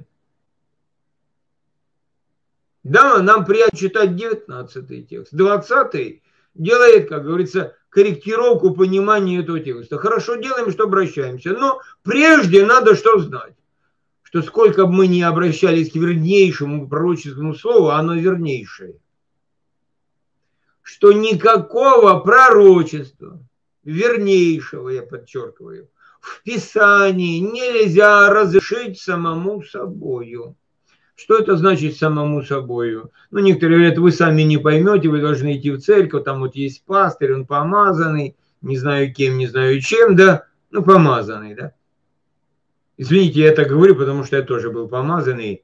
Да, нам приятно читать 19-й текст. 20-й делает, как говорится, корректировку понимания этого текста. Хорошо делаем, что обращаемся. Но прежде надо что знать? Что сколько бы мы ни обращались к вернейшему пророческому слову, оно вернейшее. Что никакого пророчества, вернейшего, я подчеркиваю, в Писании нельзя разрешить самому собою. Что это значит самому собою? Ну, некоторые говорят, вы сами не поймете, вы должны идти в церковь, там вот есть пастырь, он помазанный, не знаю кем, не знаю чем, да, ну, помазанный, да. Извините, я так говорю, потому что я тоже был помазанный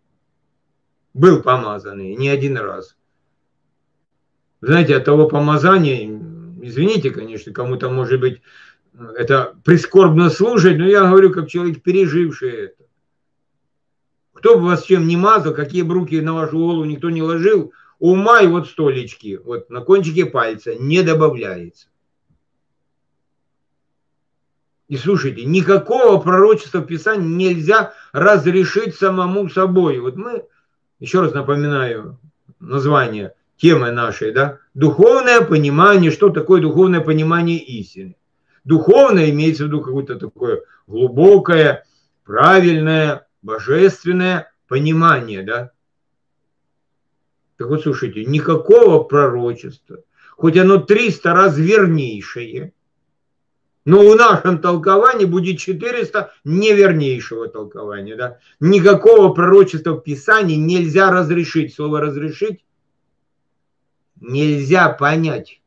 не один раз. Знаете, от того помазания, извините, конечно, кому-то может быть это прискорбно слушать, но я говорю, как человек, переживший это. Кто бы вас чем не мазал, какие бы руки на вашу голову никто не ложил, ума и вот столечки, вот на кончике пальца не добавляется. И слушайте, никакого пророчества в Писании нельзя разрешить самому собой. Вот мы, еще раз напоминаю название темы нашей, да, духовное понимание, что такое духовное понимание истины. Духовное имеется в виду какое-то такое глубокое, правильное, божественное понимание, да. Так вот, слушайте, никакого пророчества, хоть оно 300 раз вернейшее, но в нашем толковании будет 400 невернейшего толкования, да. Никакого пророчества в Писании нельзя разрешить. Слово «разрешить» нельзя понять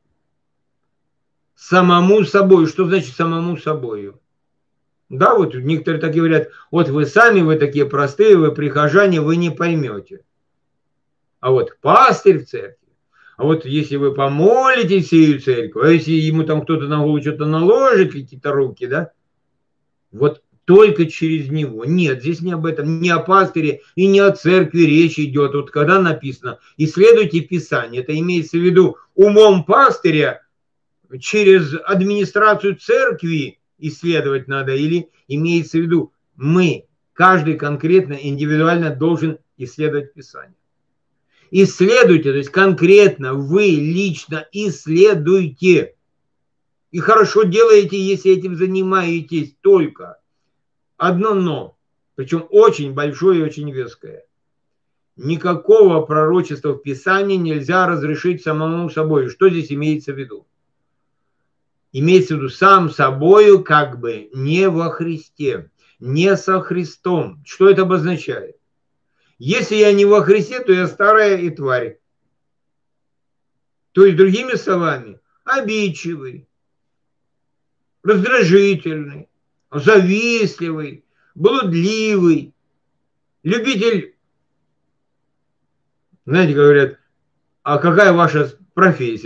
самому собой. Что значит самому собою? Да, вот некоторые так говорят, вот вы сами, вы такие простые, вы прихожане, вы не поймете. А вот пастырь в церкви, а вот если вы помолитесь всею церковью, а если ему там кто-то на голову что-то наложит, какие-то руки, да, вот только через него. Нет, здесь не об этом, не о пастыре и не о церкви речь идет. Вот когда написано, исследуйте Писание, это имеется в виду умом пастыря через администрацию церкви исследовать надо, или имеется в виду мы, каждый конкретно, индивидуально должен исследовать Писание. Исследуйте, то есть конкретно вы лично исследуйте. И хорошо делаете, если этим занимаетесь, только одно но, причем очень большое и очень веское. Никакого пророчества в Писании нельзя разрешить самому собой. Что здесь имеется в виду? Имеется в виду сам собою, как бы не во Христе, не со Христом. Что это обозначает? Если я не во Христе, то я старая и тварь. То есть, другими словами, обидчивый, раздражительный, завистливый, блудливый, любитель, знаете, говорят, а какая ваша профессия?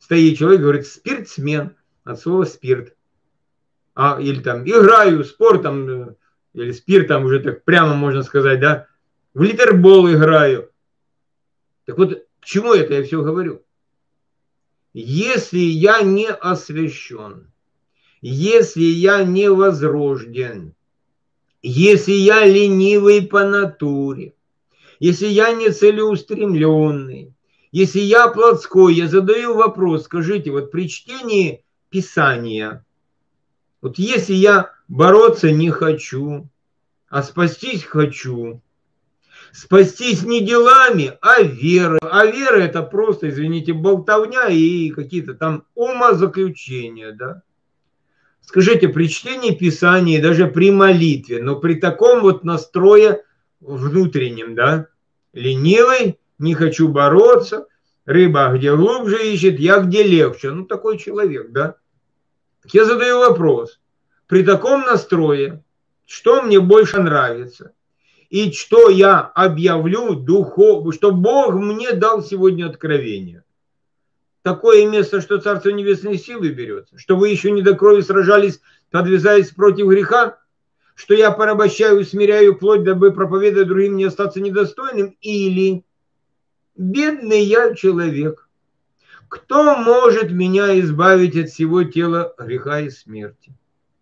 стоит человек, говорит, спиртсмен, от слова спирт. Или там играю спортом, или спиртом уже так прямо можно сказать, да, в литербол играю. Так вот, к чему это я все говорю? Если я не освящен, если я не возрожден, если я ленивый по натуре, если я не целеустремленный, если я плотской, я задаю вопрос, скажите, вот при чтении Писания, вот если я бороться не хочу, а спастись хочу, спастись не делами, а верой. А вера это просто, извините, болтовня и какие-то там умозаключения, да. Скажите, при чтении Писания, даже при молитве, но при таком вот настрое внутреннем, да, ленивый, не хочу бороться, рыба где глубже ищет, я где легче. Ну, такой человек, да. Я задаю вопрос. При таком настрое, что мне больше нравится? И что я объявлю духовно, что Бог мне дал сегодня откровение. Такое место, что Царство Небесной силы берется, что вы еще не до крови сражались, подвязаясь против греха, что я порабощаю, смиряю плоть, дабы проповедовать другим не остаться недостойным, или бедный я человек, кто может меня избавить от всего тела греха и смерти?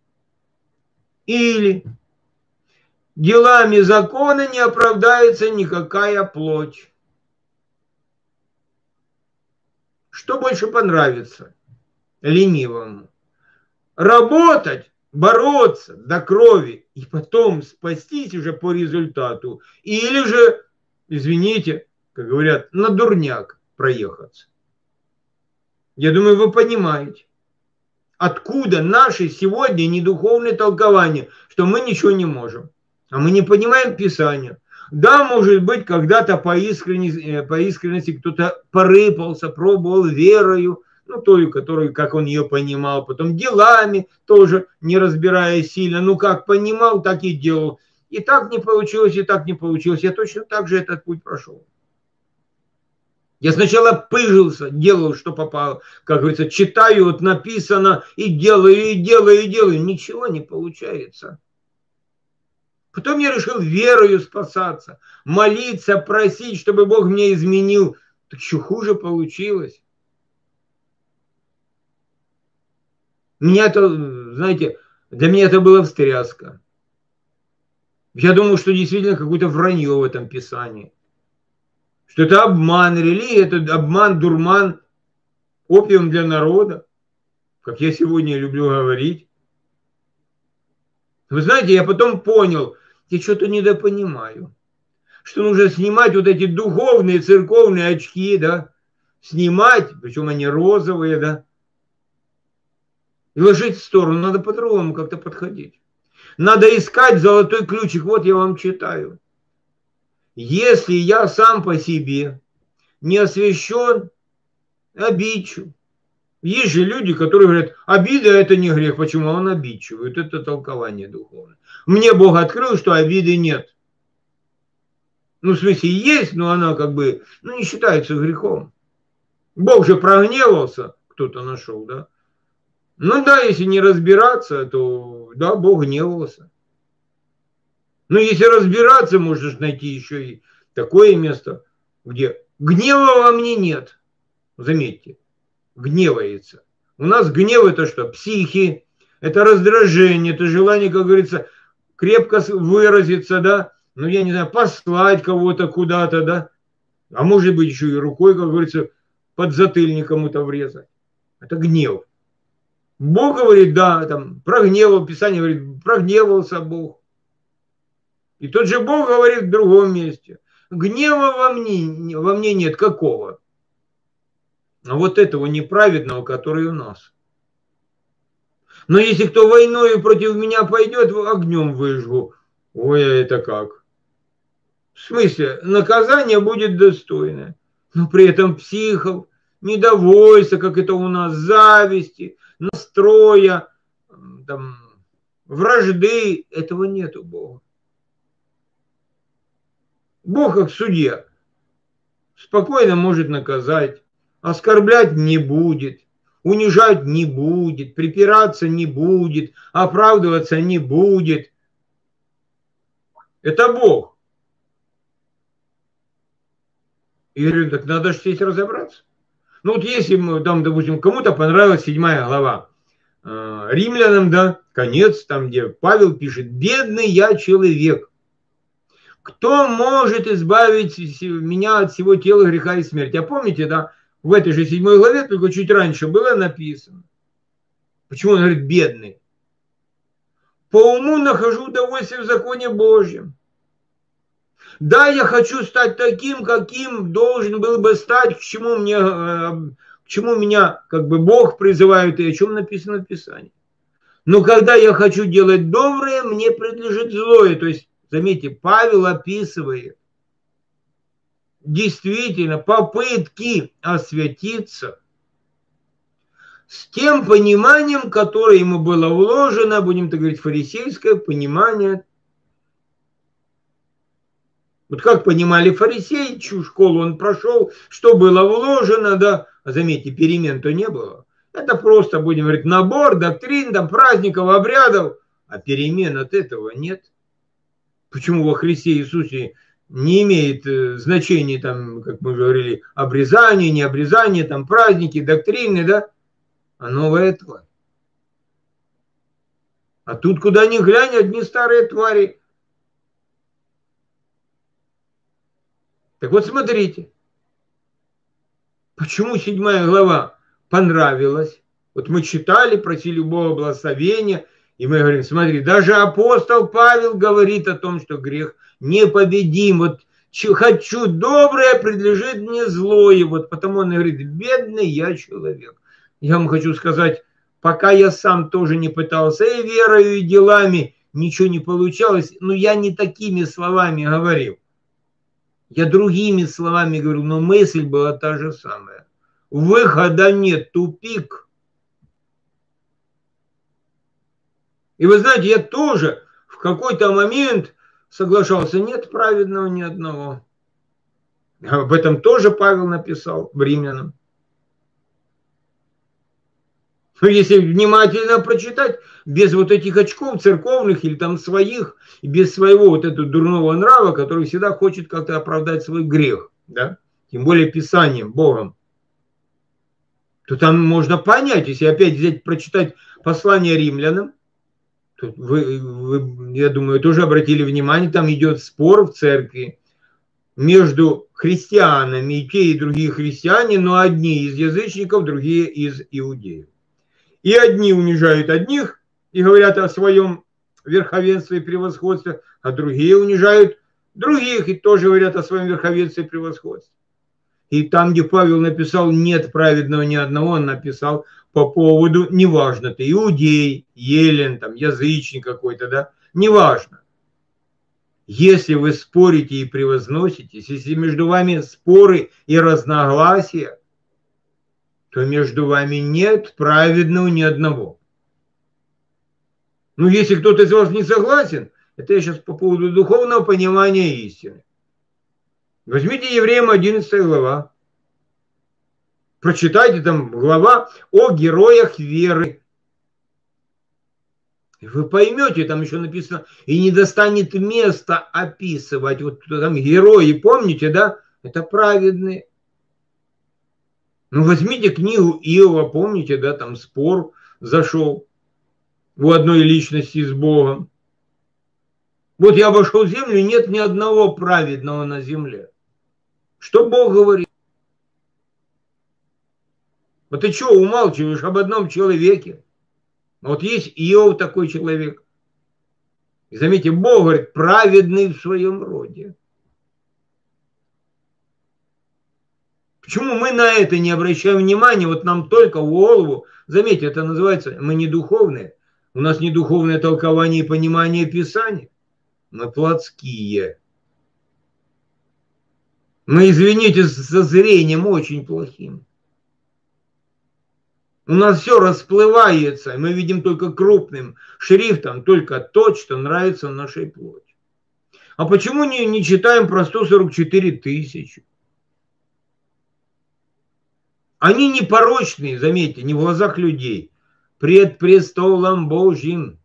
Или делами закона не оправдается никакая плоть. Что больше понравится ленивому? Работать, бороться до крови и потом спастись уже по результату. Или же, извините, как говорят, на дурняк проехаться. Я думаю, вы понимаете, откуда наши сегодня недуховные толкования, что мы ничего не можем. А мы не понимаем Писания. Да, может быть, когда-то по искренности кто-то порыпался, пробовал верою, ну, той, которую, как он ее понимал, потом делами тоже, не разбирая сильно, ну, как понимал, так и делал. И так не получилось, и так не получилось. Я точно так же этот путь прошел. Я сначала пыжился, делал, что попало, как говорится, читаю, вот написано, и делаю, и делаю, и делаю. Ничего не получается. Потом я решил верою спасаться, молиться, просить, чтобы Бог меня изменил. Так еще хуже получилось. Меня это, знаете, для меня это была встряска. Я думал, что действительно какое-то вранье в этом Писании. Что это обман, религия, это обман, дурман, опиум для народа, как я сегодня люблю говорить. Вы знаете, я потом понял, я что-то недопонимаю, что нужно снимать вот эти духовные церковные очки, да, снимать, причем они розовые, да, и ложить в сторону. Надо по-другому как-то подходить. Надо искать золотой ключик. Вот я вам читаю. Если я сам по себе не освящен, обидчив. Есть же люди, которые говорят, обида это не грех. Почему? Он обидчивый. Вот это толкование духовное. Мне Бог открыл, что обиды нет. Ну, в смысле, есть, но она как бы, ну, не считается грехом. Бог же прогневался, кто-то нашел, да? Ну да, если не разбираться, то да, Бог гневался. Но если разбираться, можешь найти еще и такое место, где гнева во мне нет. Заметьте, гневается. У нас гнев это что? Психи, это раздражение, это желание, как говорится, крепко выразиться, да, ну я не знаю, послать кого-то куда-то, да, а может быть еще и рукой, как говорится, под затыльник кому-то врезать. Это гнев. Бог говорит, да, там, прогневал, Писание говорит, прогневался Бог. И тот же Бог говорит в другом месте. Гнева во мне нет. Какого? А вот этого неправедного, который у нас. Но если кто войною против меня пойдет, огнем выжгу. Ой, а это как? В смысле, наказание будет достойное. Но при этом психов, недовольства, как это у нас, зависти, настроя, там, вражды, этого нет у Бога. Бог как судья спокойно может наказать, Оскорблять не будет, унижать не будет, припираться не будет, оправдываться не будет. Это Бог. И я говорю, так надо же здесь разобраться. Ну вот если, там, допустим, кому-то понравилась 7 глава, Римлянам, да, конец, там, где Павел пишет, бедный я человек. Кто может избавить меня от всего тела, греха и смерти? А помните, да, в этой же 7 главе, только чуть раньше было написано. Почему он говорит бедный? По уму нахожу удовольствие в законе Божьем. Да, я хочу стать таким, каким должен был бы стать, к чему меня как бы Бог призывает и о чем написано в Писании. Но когда я хочу делать доброе, мне предлежит злое. То есть, заметьте, Павел описывает действительно попытки освятиться с тем пониманием, которое ему было вложено, будем так говорить, фарисейское понимание. Вот как понимали фарисеи, чью школу он прошел, что было вложено, да, заметьте, перемен-то не было. Это просто, будем говорить, набор доктрин, там, праздников, обрядов, а перемен от этого нет. Почему во Христе Иисусе не имеет значения, там, как мы говорили, обрезание, не обрезание, там, праздники, доктрины, да, а новая тварь. А тут, куда ни глянь, одни старые твари. Так вот, смотрите, почему 7 глава понравилась. Вот мы читали, просили Бога благословения, и мы говорим, смотри, даже апостол Павел говорит о том, что грех непобедим. Вот хочу доброе, предлежит мне злое. Вот потому он говорит, бедный я человек. Я вам хочу сказать, пока я сам тоже не пытался и верою, и делами, ничего не получалось, но я не такими словами говорил. Я другими словами говорю, но мысль была та же самая. Выхода нет, тупик. И вы знаете, я тоже в какой-то момент соглашался, нет праведного ни одного. Об этом тоже Павел написал в Римлянам. Но если внимательно прочитать, без вот этих очков церковных или там своих, без своего вот этого дурного нрава, который всегда хочет как-то оправдать свой грех, да? Тем более Писанием, Богом, то там можно понять, если опять взять, прочитать послание римлянам, то вы, я думаю, тоже обратили внимание, там идет спор в церкви между христианами, и те, и другие христиане, но одни из язычников, другие из иудеев. И одни унижают одних и говорят о своем верховенстве и превосходстве, а другие унижают других и тоже говорят о своем верховенстве и превосходстве. И там, где Павел написал «нет праведного ни одного», он написал по поводу, неважно, ты иудей, елен, там, язычник какой-то, да, неважно. Если вы спорите и превозноситесь, если между вами споры и разногласия, то между вами нет праведного ни одного. Ну, если кто-то из вас не согласен, это я сейчас по поводу духовного понимания истины. Возьмите Евреям 11 глава. Прочитайте там глава о героях веры. И вы поймете, там еще написано, и не достанет места описывать. Вот там герои, помните, да? Это праведные. Ну, возьмите книгу Иова, помните, да, там спор зашел у одной личности с Богом. Вот я обошел землю, нет ни одного праведного на земле. Что Бог говорит? Вот ты что умалчиваешь об одном человеке? Вот есть Иов такой человек. И заметьте, Бог говорит, праведный в своем роде. Почему мы на это не обращаем внимания? Вот нам только в голову. Заметьте, это называется, мы не духовные. У нас не духовное толкование и понимание Писания. Мы плотские. Мы, извините, со зрением очень плохим. У нас все расплывается, и мы видим только крупным шрифтом, только то, что нравится нашей плоти. А почему не читаем про 144 тысячи? Они непорочные, заметьте, не в глазах людей, пред престолом Божьим.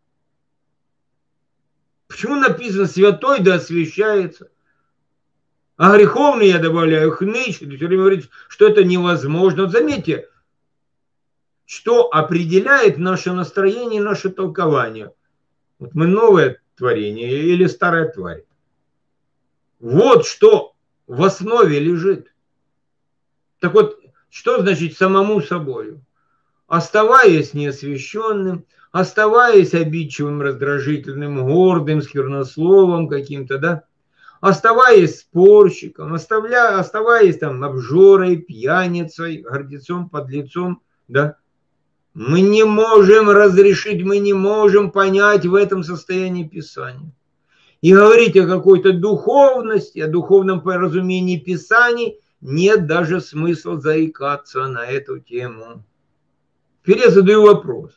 Почему написано святой да освящается? А греховный я добавляю хнычет, все время говорит, что это невозможно. Вот заметьте, что определяет наше настроение, наше толкование. Вот мы новое творение или старая тварь. Вот что в основе лежит. Так вот, что значит самому собою? Оставаясь неосвященным, оставаясь обидчивым, раздражительным, гордым, сквернословом каким-то, да, оставаясь спорщиком, оставаясь там обжорой, пьяницей, гордецом, подлецом, да, мы не можем разрешить, мы не можем понять в этом состоянии Писания. И говорить о какой-то духовности, о духовном поразумении Писаний нет даже смысла заикаться на эту тему. Теперь я задаю вопрос.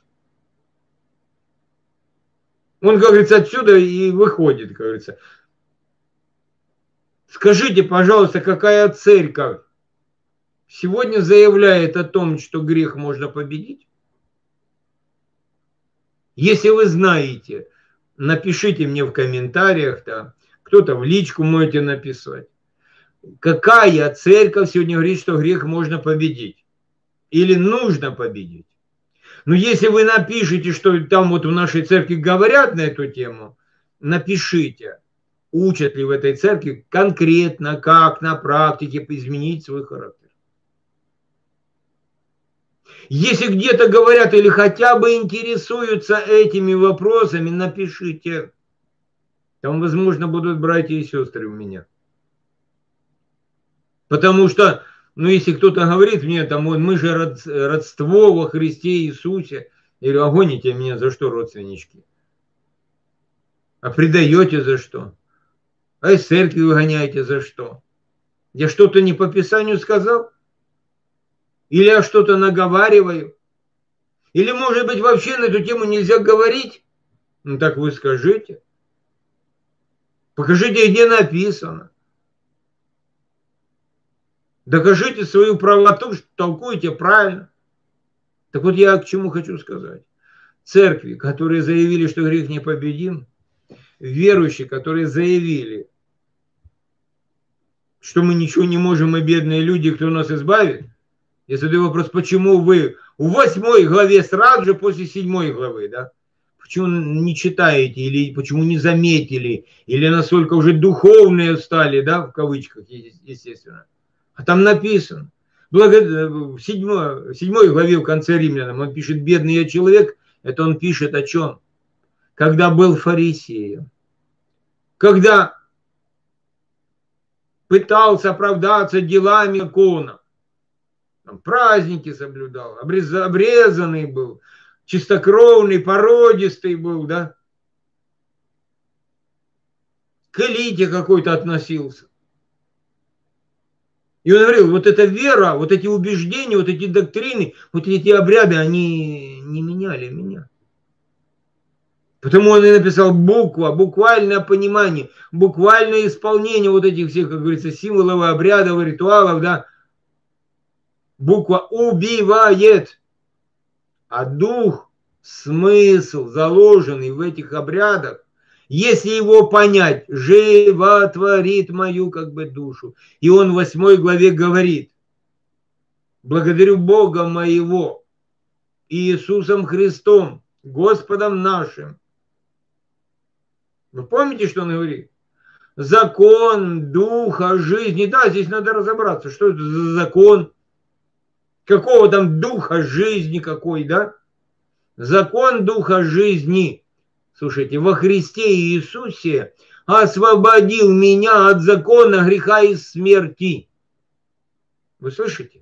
Он, как говорится, отсюда и выходит, как говорится. Скажите, пожалуйста, какая церковь сегодня заявляет о том, что грех можно победить? Если вы знаете, напишите мне в комментариях, да, кто-то в личку можете написать. Какая церковь сегодня говорит, что грех можно победить? Или нужно победить? Но если вы напишите, что там вот в нашей церкви говорят на эту тему, напишите, учат ли в этой церкви конкретно, как на практике изменить свой характер. Если где-то говорят или хотя бы интересуются этими вопросами, напишите. Там, возможно, будут братья и сестры у меня. Потому что, ну, если кто-то говорит мне, там, мы же родство во Христе Иисусе, я говорю, а гоните меня за что, родственнички? А предаете за что? А из церкви выгоняете за что? Я что-то не по Писанию сказал? Или я что-то наговариваю? Или, может быть, вообще на эту тему нельзя говорить? Ну, так вы скажите. Покажите, где написано. Докажите свою правоту, что толкуете правильно. Так вот я к чему хочу сказать. Церкви, которые заявили, что грех непобедим, верующие, которые заявили, что мы ничего не можем, мы бедные люди, кто нас избавит. Я задаю вопрос, почему вы в 8 главе сразу же после 7 главы, да? Почему не читаете или почему не заметили, или настолько уже духовные стали, да, в кавычках, естественно. А там написано, в 7 главе в конце Римлянам он пишет, бедный я человек, это он пишет о чем? Когда был фарисеем, когда пытался оправдаться делами закона, праздники соблюдал, обрезанный был, чистокровный, породистый был, да, к элите какой-то относился. И он говорил, вот эта вера, вот эти убеждения, вот эти доктрины, вот эти обряды, они не меняли меня. Потому он и написал буквальное понимание, буквальное исполнение вот этих всех, как говорится, символов, обрядов, ритуалов, да. Буква убивает, а дух, смысл, заложенный в этих обрядах, если его понять, животворит мою как бы душу. И он в 8 главе говорит, благодарю Бога моего, Иисусом Христом, Господом нашим. Вы помните, что он говорит? Закон духа жизни. Да, здесь надо разобраться, что это за закон, какого там духа жизни какой, да? Закон духа жизни. Слушайте, во Христе Иисусе освободил меня от закона греха и смерти. Вы слышите?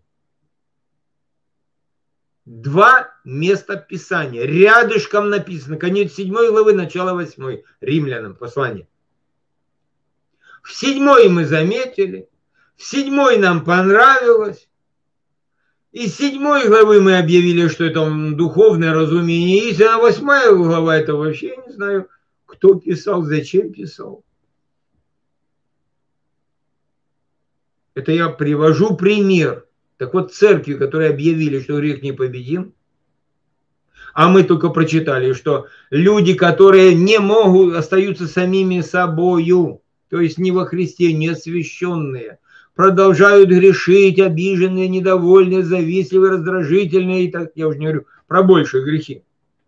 2 места Писания. Рядышком написано. Конец 7 главы, начало 8. Римлянам послание. В 7 мы заметили. В 7 нам понравилось. Из 7 главы мы объявили, что это духовное разумение. Если на 8 глава, это вообще я не знаю, кто писал, зачем писал. Это я привожу пример. Так вот, церкви, которые объявили, что грех непобедим, а мы только прочитали, что люди, которые не могут, остаются самими собою, то есть не во Христе, не освященные, продолжают грешить, обиженные, недовольные, завистливые, раздражительные, и так, я уже не говорю про большие грехи.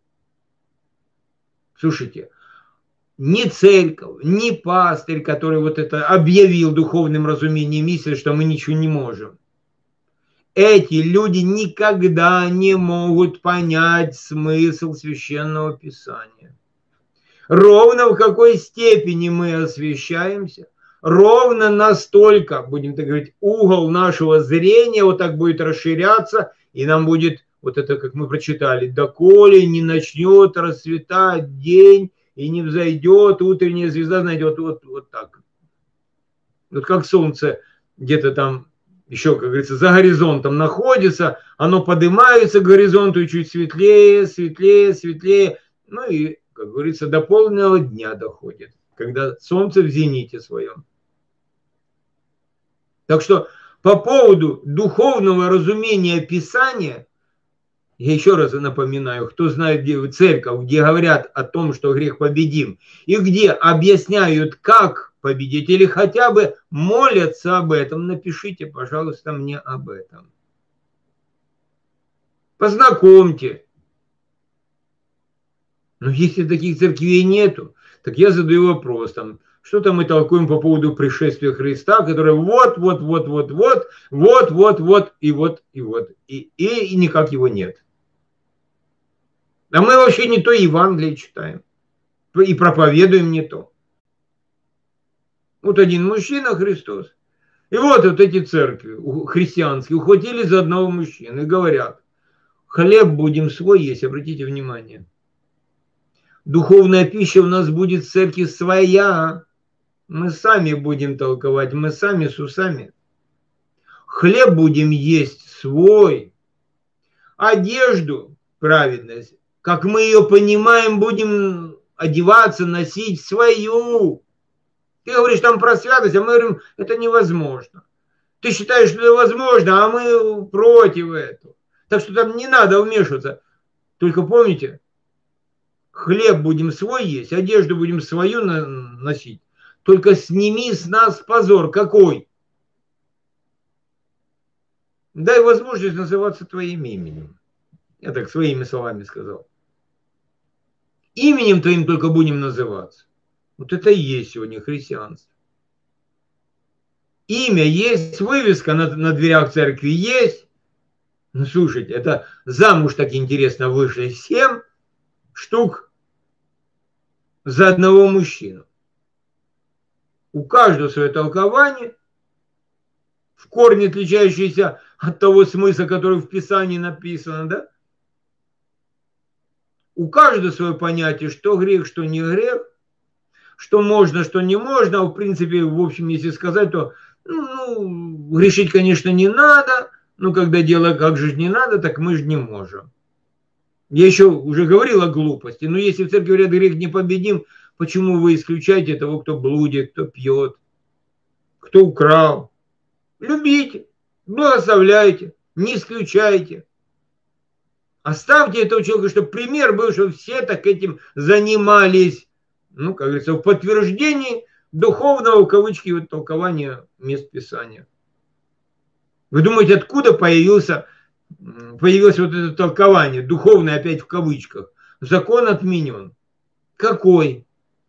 Слушайте, ни церковь, ни пастырь, который вот это объявил духовным разумением истины, что мы ничего не можем. Эти люди никогда не могут понять смысл Священного Писания. Ровно в какой степени мы освящаемся, ровно настолько, будем так говорить, угол нашего зрения вот так будет расширяться, и нам будет, вот это, как мы прочитали, доколе не начнет расцветать день, и не взойдет утренняя звезда, знаете, вот так. Вот как солнце где-то там еще, как говорится, за горизонтом находится, оно поднимается к горизонту и чуть светлее, светлее, светлее, ну и, как говорится, до полного дня доходит, когда солнце в зените своем. Так что по поводу духовного разумения Писания, я еще раз напоминаю, кто знает, где церковь, где говорят о том, что грех победим, и где объясняют, как победить, или хотя бы молятся об этом, напишите, пожалуйста, мне об этом. Познакомьте. Но если таких церквей нету, так я задаю вопрос, там, что-то мы толкуем по поводу пришествия Христа, которое вот, и никак его нет. А мы вообще не то Евангелие читаем и проповедуем не то. Вот один мужчина, Христос. И вот эти церкви христианские ухватили за одного мужчину и говорят, хлеб будем свой есть, обратите внимание. Духовная пища у нас будет в церкви своя. Мы сами будем толковать, мы сами с усами. Хлеб будем есть свой. Одежду, праведность, как мы ее понимаем, будем одеваться, носить свою. Ты говоришь там про святость, а мы говорим, это невозможно. Ты считаешь, что это возможно, а мы против этого. Так что там не надо вмешиваться. Только помните, хлеб будем свой есть, одежду будем свою носить. Только сними с нас позор. Какой? Дай возможность называться твоим именем. Я так своими словами сказал. Именем твоим только будем называться. Вот это и есть сегодня христианство. Имя есть, вывеска на дверях церкви есть. Ну, слушайте, это замуж так интересно вышли 7 штук за одного мужчину. У каждого свое толкование, в корне отличающееся от того смысла, который в Писании написано, да? У каждого свое понятие, что грех, что не грех, что можно, что не можно. В принципе, в общем, если сказать, то грешить, конечно, не надо, но когда дело как же не надо, так мы же не можем. Я еще уже говорил о глупости, но если в церкви говорят, грех непобедим, почему вы исключаете того, кто блудит, кто пьет, кто украл? Любите, благословляйте, не исключайте. Оставьте этого человека, чтобы пример был, чтобы все так этим занимались. Ну, как говорится, в подтверждении духовного, в кавычки, вот, толкования мест Писания. Вы думаете, откуда появилось вот это толкование, духовное опять в кавычках? Закон отменен. Какой?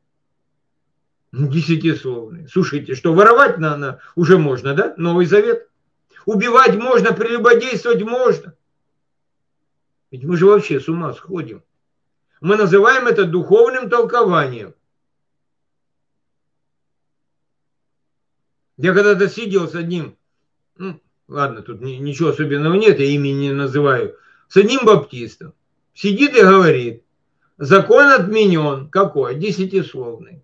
Десятисловный. Слушайте, что воровать уже можно, да? Новый Завет. Убивать можно, прелюбодействовать можно. Ведь мы же вообще с ума сходим. Мы называем это духовным толкованием. Я когда-то сидел с одним, ладно, тут ничего особенного нет, я имени не называю, с одним баптистом. Сидит и говорит, закон отменен. Какой? Десятисловный.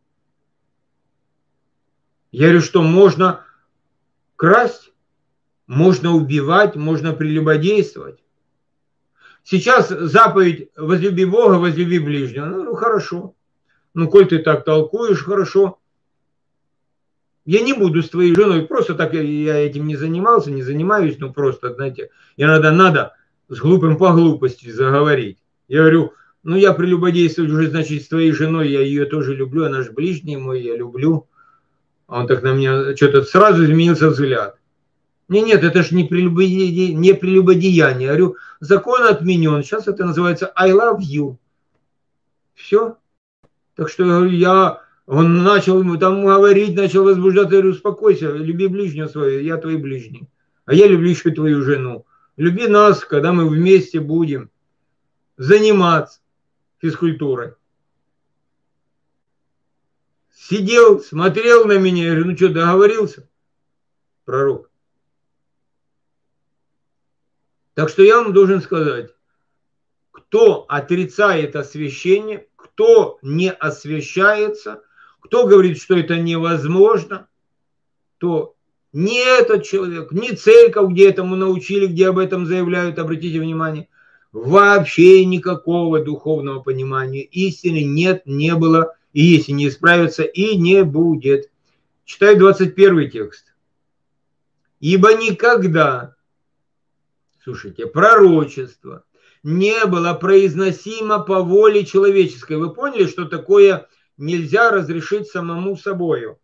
Я говорю, что можно красть, можно убивать, можно прелюбодействовать. Сейчас заповедь возлюби Бога, возлюби ближнего. Ну, хорошо. Ну, коль ты так толкуешь, хорошо. Я не буду с твоей женой, просто так я этим не занимался, не занимаюсь, но просто, знаете, иногда надо с глупым по глупости заговорить. Я говорю, ну я прелюбодействовать уже, значит, с твоей женой, я ее тоже люблю, она же ближний мой, я люблю. А он так на меня что-то сразу изменился взгляд. Нет, это же не прелюбодеяние. Я говорю, закон отменен, сейчас это называется I love you. Все. Так что он начал там говорить, начал возбуждаться, я говорю, успокойся, люби ближнего своего, я твой ближний. А я люблю еще твою жену. Люби нас, когда мы вместе будем заниматься физкультурой. Сидел, смотрел на меня, я говорю, ну что, договорился, пророк? Так что я вам должен сказать, кто отрицает освящение, кто не освящается, кто говорит, что это невозможно, то ни этот человек, ни церковь, где этому научили, где об этом заявляют, обратите внимание, вообще никакого духовного понимания истины нет, не было, и если не исправится, и не будет. Читаю 21 текст. Ибо никогда, слушайте, пророчество не было произносимо по воле человеческой. Вы поняли, что такое нельзя разрешить самому собою?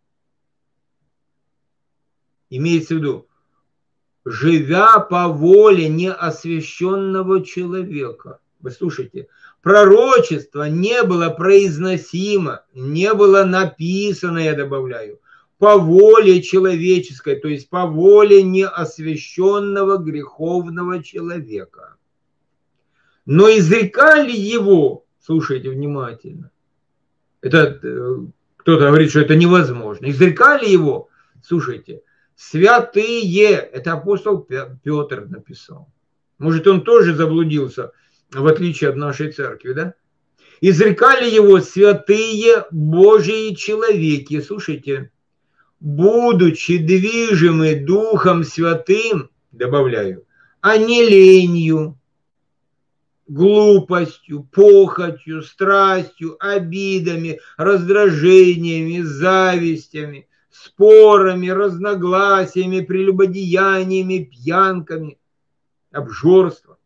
Имеется в виду, живя по воле неосвященного человека. Вы слушайте, пророчество не было произносимо, не было написано, я добавляю, по воле человеческой, то есть по воле неосвященного греховного человека. Но изрекали его, слушайте внимательно, это кто-то говорит, что это невозможно, изрекали его, слушайте, святые, это апостол Петр написал. Может, он тоже заблудился, в отличие от нашей церкви, да? Изрекали его святые Божьи человеки, слушайте, будучи движимы Духом Святым, добавляю, а не ленью, глупостью, похотью, страстью, обидами, раздражениями, завистями, спорами, разногласиями, прелюбодеяниями, пьянками, обжорством.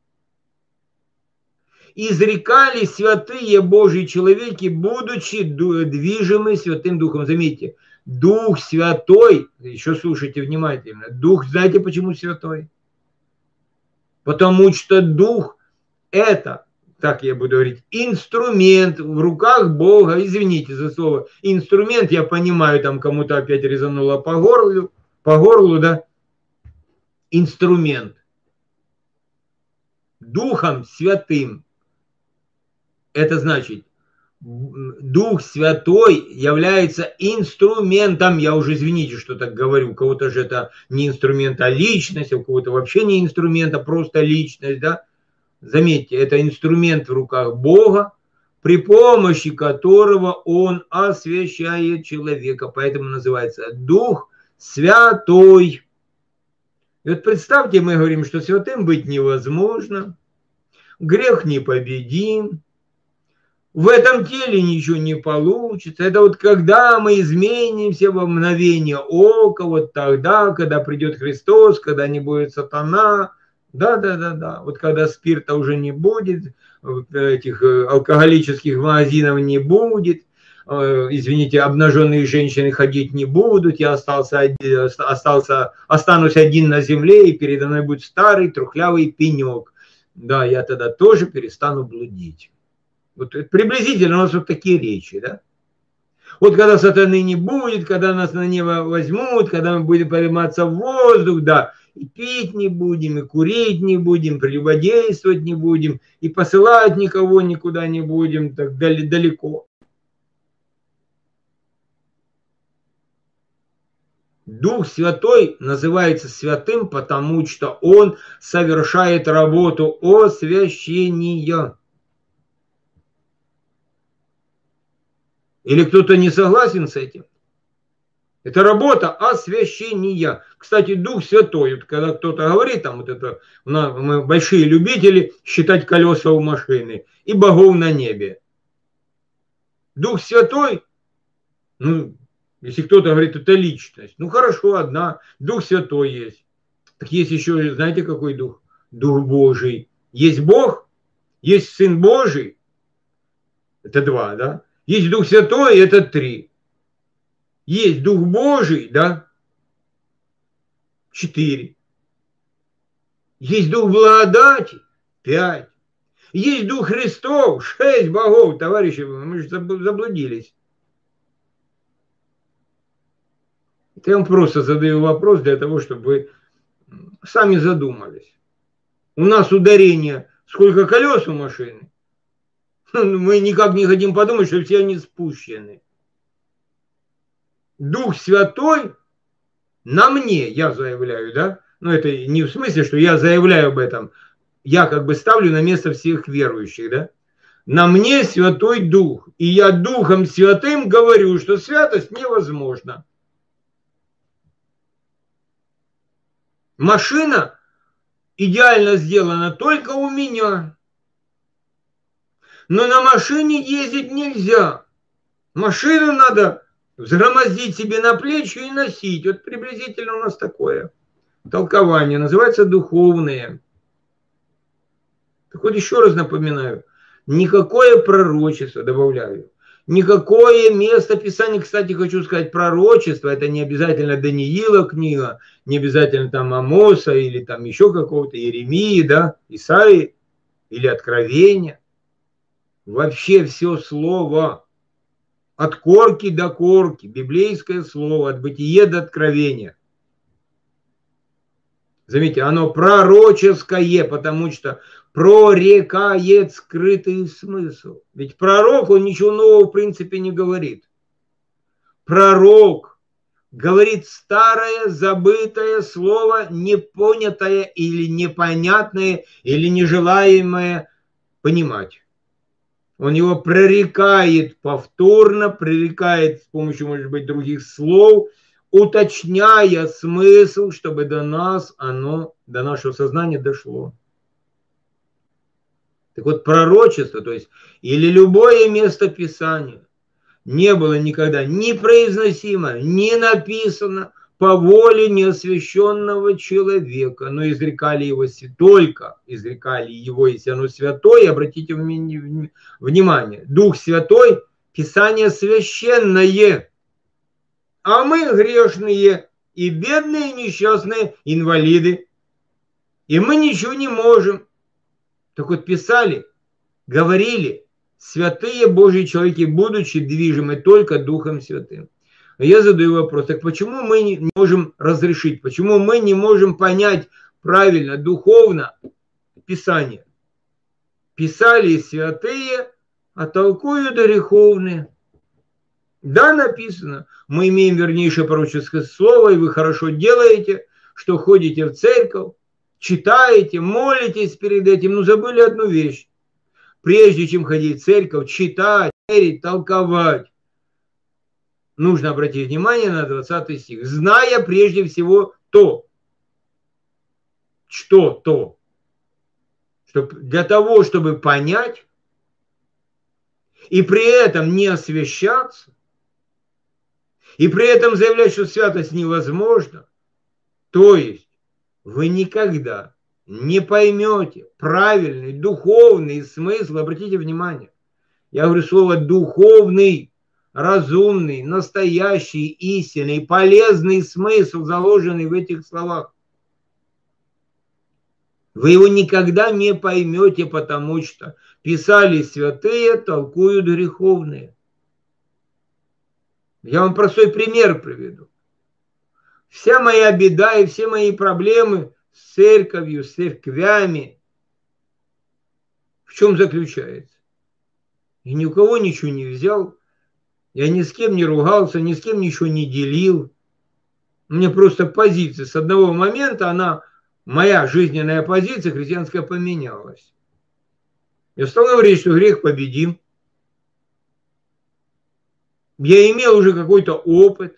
Изрекали святые Божьи человеки, будучи движимы Святым Духом. Заметьте, Дух Святой, еще слушайте внимательно, Дух, знаете почему Святой? Потому что Дух это, так я буду говорить, инструмент в руках Бога, извините за слово, инструмент, я понимаю, там кому-то опять резануло по горлу, да, инструмент. Духом Святым. Это значит, Дух Святой является инструментом, я уже, извините, что так говорю, у кого-то же это не инструмент, а личность, а у кого-то вообще не инструмент, а просто личность, да. Заметьте, это инструмент в руках Бога, при помощи которого Он освящает человека, поэтому называется Дух Святой. И вот представьте, мы говорим, что святым быть невозможно, грех непобедим, в этом теле ничего не получится. Это вот когда мы изменимся во мгновение ока, вот тогда, когда придет Христос, когда не будет сатана. Да. Вот когда спирта уже не будет, этих алкоголических магазинов не будет, извините, обнаженные женщины ходить не будут, я останусь один на земле, и передо мной будет старый трухлявый пенек. Да, я тогда тоже перестану блудить. Вот приблизительно у нас вот такие речи, да? Вот когда сатаны не будет, когда нас на небо возьмут, когда мы будем подниматься в воздух, да, и пить не будем, и курить не будем, прелюбодействовать не будем, и посылать никого никуда не будем, так далеко. Дух Святой называется святым, потому что он совершает работу освящения. Или кто-то не согласен с этим? Это работа освящения. Кстати, Дух Святой, вот когда кто-то говорит, там вот это, мы большие любители считать колеса у машины и богов на небе. Дух Святой, ну, Если кто-то говорит, это личность. Ну хорошо, одна. Дух Святой есть. Так есть еще, знаете, какой дух? Дух Божий. Есть Бог, есть Сын Божий. Это два, да? Есть Дух Святой, это три. Есть Дух Божий, да? 4. Есть Дух благодати, 5. Есть Дух Христов, 6 богов, товарищи, мы же заблудились. Я вам просто задаю вопрос для того, чтобы вы сами задумались. У нас ударение, сколько колес у машины? Мы никак не хотим подумать, что все они спущены. Дух Святой на мне, я заявляю, да? Но это не в смысле, что я заявляю об этом. Я как бы ставлю на место всех верующих, да? На мне Святой Дух. И я Духом Святым говорю, что святость невозможна. Машина идеально сделана только у меня. Но на машине ездить нельзя. Машину надо взгромоздить себе на плечи и носить. Вот приблизительно у нас такое толкование. Называется духовное. Так вот еще раз напоминаю. Никакое пророчество, добавляю. Никакое место Писания, кстати, хочу сказать, пророчество, это не обязательно Даниила книга, не обязательно там Амоса или там еще какого-то Иеремии, да, Исаии или Откровения. Вообще все слово, от корки до корки, библейское слово, от бытия до откровения. Заметьте, оно пророческое, потому что прорекает скрытый смысл. Ведь пророк, он ничего нового в принципе не говорит. Пророк говорит старое, забытое слово, непонятое или непонятное, или нежелаемое понимать. Он его прорекает повторно, прорекает с помощью, может быть, других слов, уточняя смысл, чтобы до нас оно, до нашего сознания дошло. Так вот, пророчество, то есть, или любое место Писания не было никогда ни произносимо, ни написано по воле неосвященного человека, но изрекали его только, изрекали его, если оно святое, обратите внимание, Дух Святой, Писание священное, а мы грешные и бедные, несчастные инвалиды, и мы ничего не можем. Так вот писали, говорили, святые Божьи человеки, будучи движимы только Духом Святым. Я задаю вопрос, так почему мы не можем разрешить, почему мы не можем понять правильно, духовно Писание? Писали святые, а толкуют греховные. Да, написано, мы имеем вернейшее пророческое слово, и вы хорошо делаете, что ходите в церковь, читаете, молитесь перед этим, но забыли одну вещь. Прежде чем ходить в церковь, читать, верить, толковать, нужно обратить внимание на 20 стих. Зная прежде всего то, что для того, чтобы понять, и при этом не освящаться, и при этом заявлять, что святость невозможна, то есть вы никогда не поймете правильный духовный смысл, обратите внимание, я говорю слово духовный, разумный, настоящий, истинный, полезный смысл, заложенный в этих словах. Вы его никогда не поймете, потому что писали святые, толкуют греховные. Я вам простой пример приведу. Вся моя беда и все мои проблемы с церковью, с церквями в чем заключается? Я ни у кого ничего не взял, я ни с кем не ругался, ни с кем ничего не делил. У меня просто позиция с одного момента, моя жизненная позиция христианская поменялась. Я стал говорить, что грех победим. Я имел уже какой-то опыт.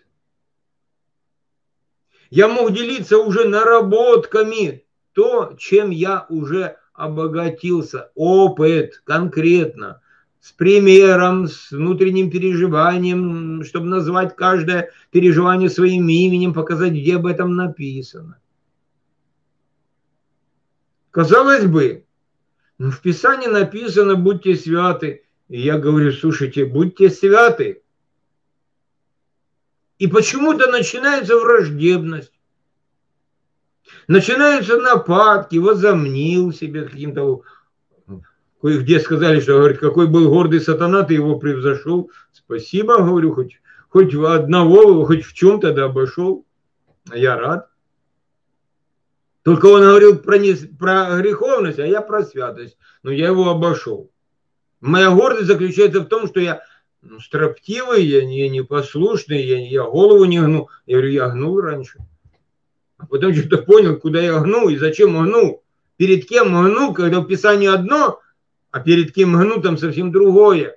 Я мог делиться уже наработками, то, чем я уже обогатился. Опыт конкретно. с примером, с внутренним переживанием, чтобы назвать каждое переживание своим именем, показать, где об этом написано. Казалось бы, в Писании написано «будьте святы». И я говорю, слушайте, будьте святы. И почему-то начинается враждебность. Начинаются нападки, возомнил себе каким-то... Кое-где сказали, что, говорит, какой был гордый сатана, ты его превзошел. Спасибо, говорю, хоть одного, хоть в чем-то да обошел. Я рад. Только он говорил про греховность, а я про святость. Но я его обошел. Моя гордость заключается в том, что я строптивый, я непослушный, я голову не гну. Я говорю, я гнул раньше. А потом что-то понял, куда я гну и зачем гну. Перед кем гну, когда в Писании одно, а перед кем гну там совсем другое.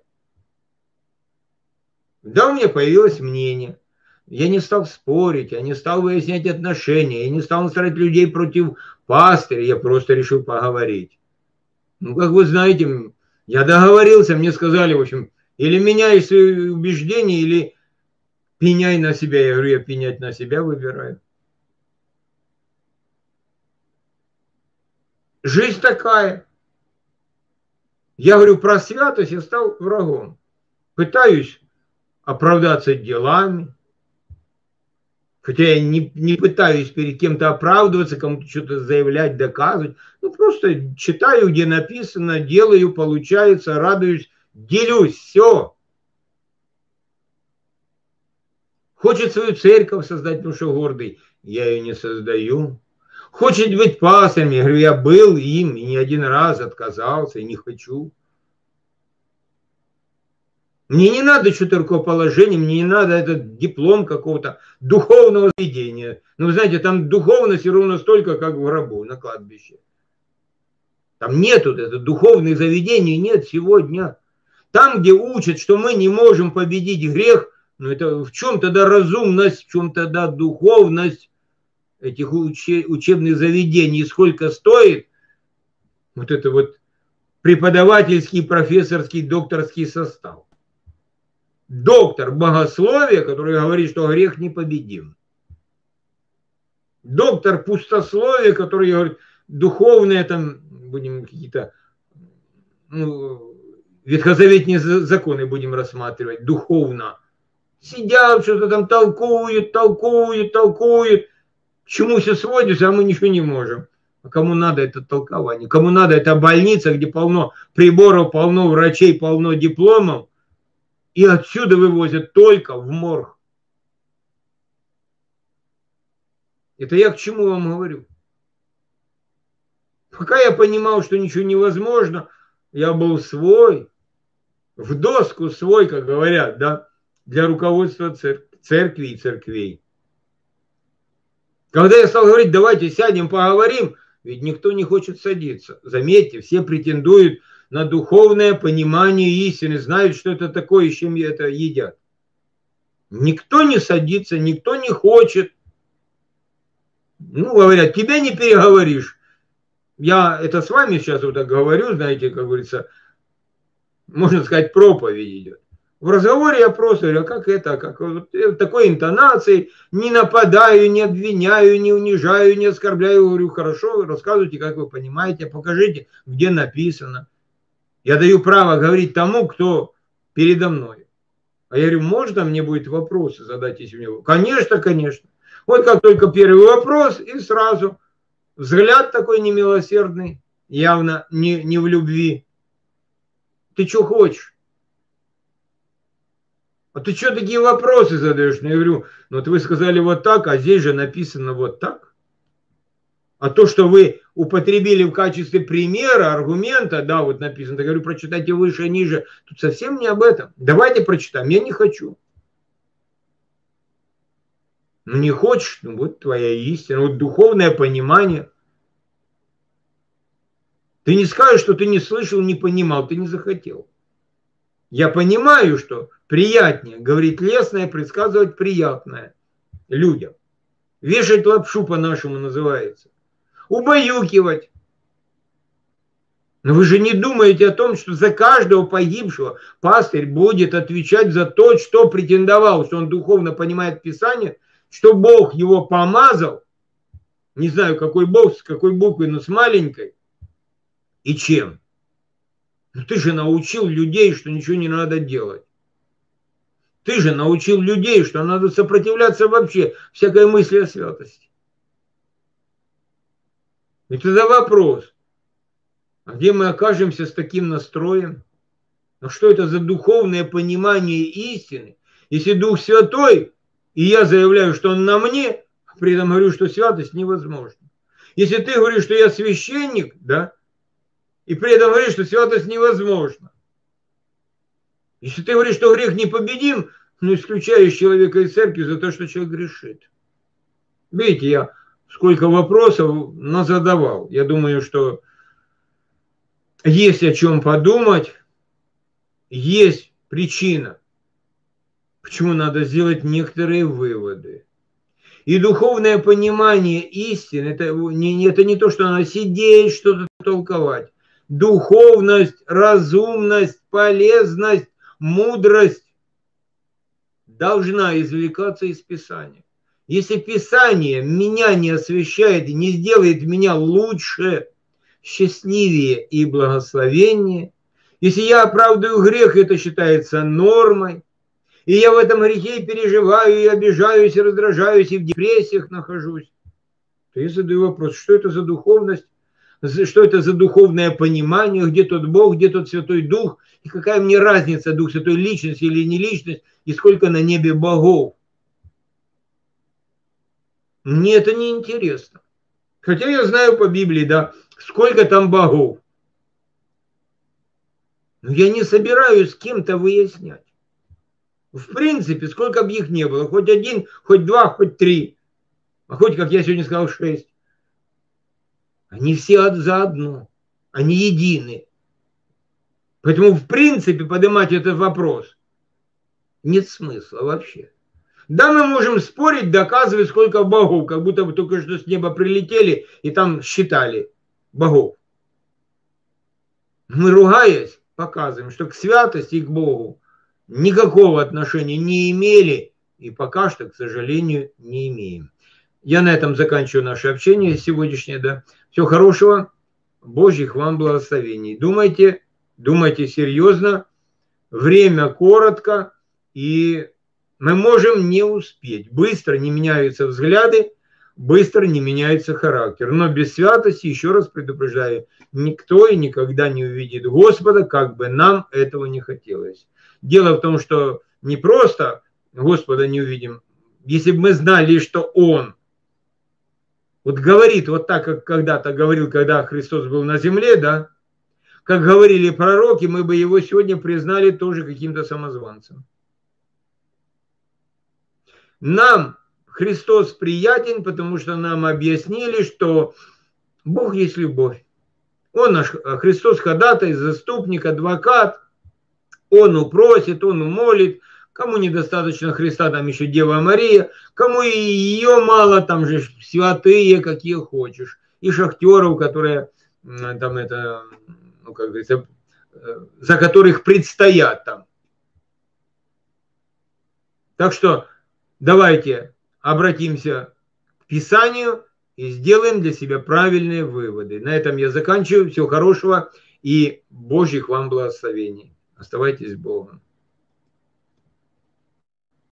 Да, у меня появилось мнение. Я не стал спорить, я не стал выяснять отношения, я не стал настраивать людей против пастыря, я просто решил поговорить. Ну, как вы знаете, я договорился, мне сказали, в общем, или меняй свои убеждения, или пеняй на себя. Я говорю, я пенять на себя выбираю. Жизнь такая. Я говорю про святость, я стал врагом. Пытаюсь оправдаться делами. Хотя я не пытаюсь перед кем-то оправдываться, кому-то что-то заявлять, доказывать. Ну, просто читаю, где написано, делаю, получается, радуюсь, делюсь, все. Хочет свою церковь создать, потому что гордый. Я ее не создаю. Хочет быть пастором. Я говорю, я был им и не один раз отказался, и не хочу. Мне не надо что-то рукоположение, мне не надо этот диплом какого-то духовного заведения. Ну, вы знаете, там духовности ровно столько, как в гробу, на кладбище. Там нету это духовных заведений, нет сегодня. Там, где учат, что мы не можем победить грех, ну это в чем тогда разумность, в чем тогда духовность этих учебных заведений, сколько стоит вот это вот преподавательский, профессорский, докторский состав. Доктор богословия, который говорит, что грех непобедим. Доктор пустословия, который говорит, духовные там, будем какие-то ветхозаветные законы будем рассматривать, духовно. Сидят, что-то там толкуют. К чему все сводится, а мы ничего не можем. А кому надо это толкование? Кому надо это больница, где полно приборов, полно врачей, полно дипломов, и отсюда вывозят только в морг. Это я к чему вам говорю? Пока я понимал, что ничего невозможно, я был свой, в доску свой, как говорят, да, для руководства церкви и церквей. Когда я стал говорить, давайте сядем, поговорим, ведь никто не хочет садиться. Заметьте, все претендуют на духовное понимание истины, знают, что это такое, с чем это едят. Никто не садится, никто не хочет. Ну, говорят, тебя не переговоришь. Я это с вами сейчас вот так говорю, знаете, как говорится, можно сказать, проповедь идет. В разговоре я просто говорю, как это, как вот такой интонацией, не нападаю, не обвиняю, не унижаю, не оскорбляю, говорю, хорошо, рассказывайте, как вы понимаете, покажите, где написано. Я даю право говорить тому, кто передо мной. А я говорю, можно мне будет вопросы задать, если у него? Конечно, конечно. Вот как только первый вопрос, и сразу взгляд такой немилосердный, явно не в любви. Ты что хочешь? А ты что такие вопросы задаешь? Ну, я говорю, ну вот вы сказали вот так, а здесь же написано вот так. А то, что вы употребили в качестве примера, аргумента, да, вот написано, я говорю, прочитайте выше, ниже, тут совсем не об этом. Давайте прочитаем, я не хочу. Ну, не хочешь, ну, вот твоя истина, вот духовное понимание. Ты не скажешь, что ты не слышал, не понимал, ты не захотел. Я понимаю, что приятнее говорить лестное, предсказывать приятное людям. Вешать лапшу по-нашему называется. Убаюкивать. Но вы же не думаете о том, что за каждого погибшего пастырь будет отвечать за то, что претендовал, что он духовно понимает Писание, что Бог его помазал, не знаю, какой Бог, с какой буквой, но с маленькой, и чем. Но ты же научил людей, что ничего не надо делать. Ты же научил людей, что надо сопротивляться вообще всякой мысли о святости. И тогда вопрос, а где мы окажемся с таким настроем? А что это за духовное понимание истины? Если Дух Святой, и я заявляю, что Он на мне, при этом говорю, что святость невозможна. Если ты говоришь, что я священник, да, и при этом говоришь, что святость невозможна. Если ты говоришь, что грех непобедим, ну, исключаешь человека из церкви за то, что человек грешит. Видите, я сколько вопросов назадавал. Я думаю, что есть о чем подумать, есть причина, почему надо сделать некоторые выводы. И духовное понимание истины, это не то, что надо сидеть, что-то толковать. Духовность, разумность, полезность, мудрость должна извлекаться из Писания. Если Писание меня не освящает и не сделает меня лучше, счастливее и благословеннее, если я оправдываю грех, это считается нормой, и я в этом грехе переживаю, и обижаюсь, и раздражаюсь, и в депрессиях нахожусь, то я задаю вопрос, что это за духовность, что это за духовное понимание, где тот Бог, где тот Святой Дух, и какая мне разница, Дух Святой личность или не личность, и сколько на небе богов. Мне это не интересно. Хотя я знаю по Библии, да, сколько там богов. Но я не собираюсь с кем-то выяснять. В принципе, сколько бы их не было, хоть один, хоть два, хоть три, а хоть, как я сегодня сказал, 6. Они все заодно, они едины. Поэтому, в принципе, поднимать этот вопрос нет смысла вообще. Да, мы можем спорить, доказывать, сколько богов, как будто бы только что с неба прилетели и там считали богов. Мы, ругаясь, показываем, что к святости и к Богу никакого отношения не имели и пока что, к сожалению, не имеем. Я на этом заканчиваю наше общение сегодняшнее. Да. Всего хорошего, Божьих вам благословений. Думайте серьезно, время коротко, и мы можем не успеть. Быстро не меняются взгляды, быстро не меняется характер. Но без святости, еще раз предупреждаю, никто и никогда не увидит Господа, как бы нам этого не хотелось. Дело в том, что не просто Господа не увидим, если бы мы знали, что Он вот говорит вот так, как когда-то говорил, когда Христос был на земле, да, как говорили пророки, мы бы Его сегодня признали тоже каким-то самозванцем. Нам Христос приятен, потому что нам объяснили, что Бог есть любовь. Он наш Христос ходатай, заступник, адвокат. Он упросит, он умолит. Кому недостаточно Христа, там еще Дева Мария. Кому и ее мало, там же святые, какие хочешь. И шахтеров, которые там это, ну как говорится, за которых предстоят там. Так что давайте обратимся к Писанию и сделаем для себя правильные выводы. На этом я заканчиваю. Всего хорошего и Божьих вам благословений. Оставайтесь с Богом.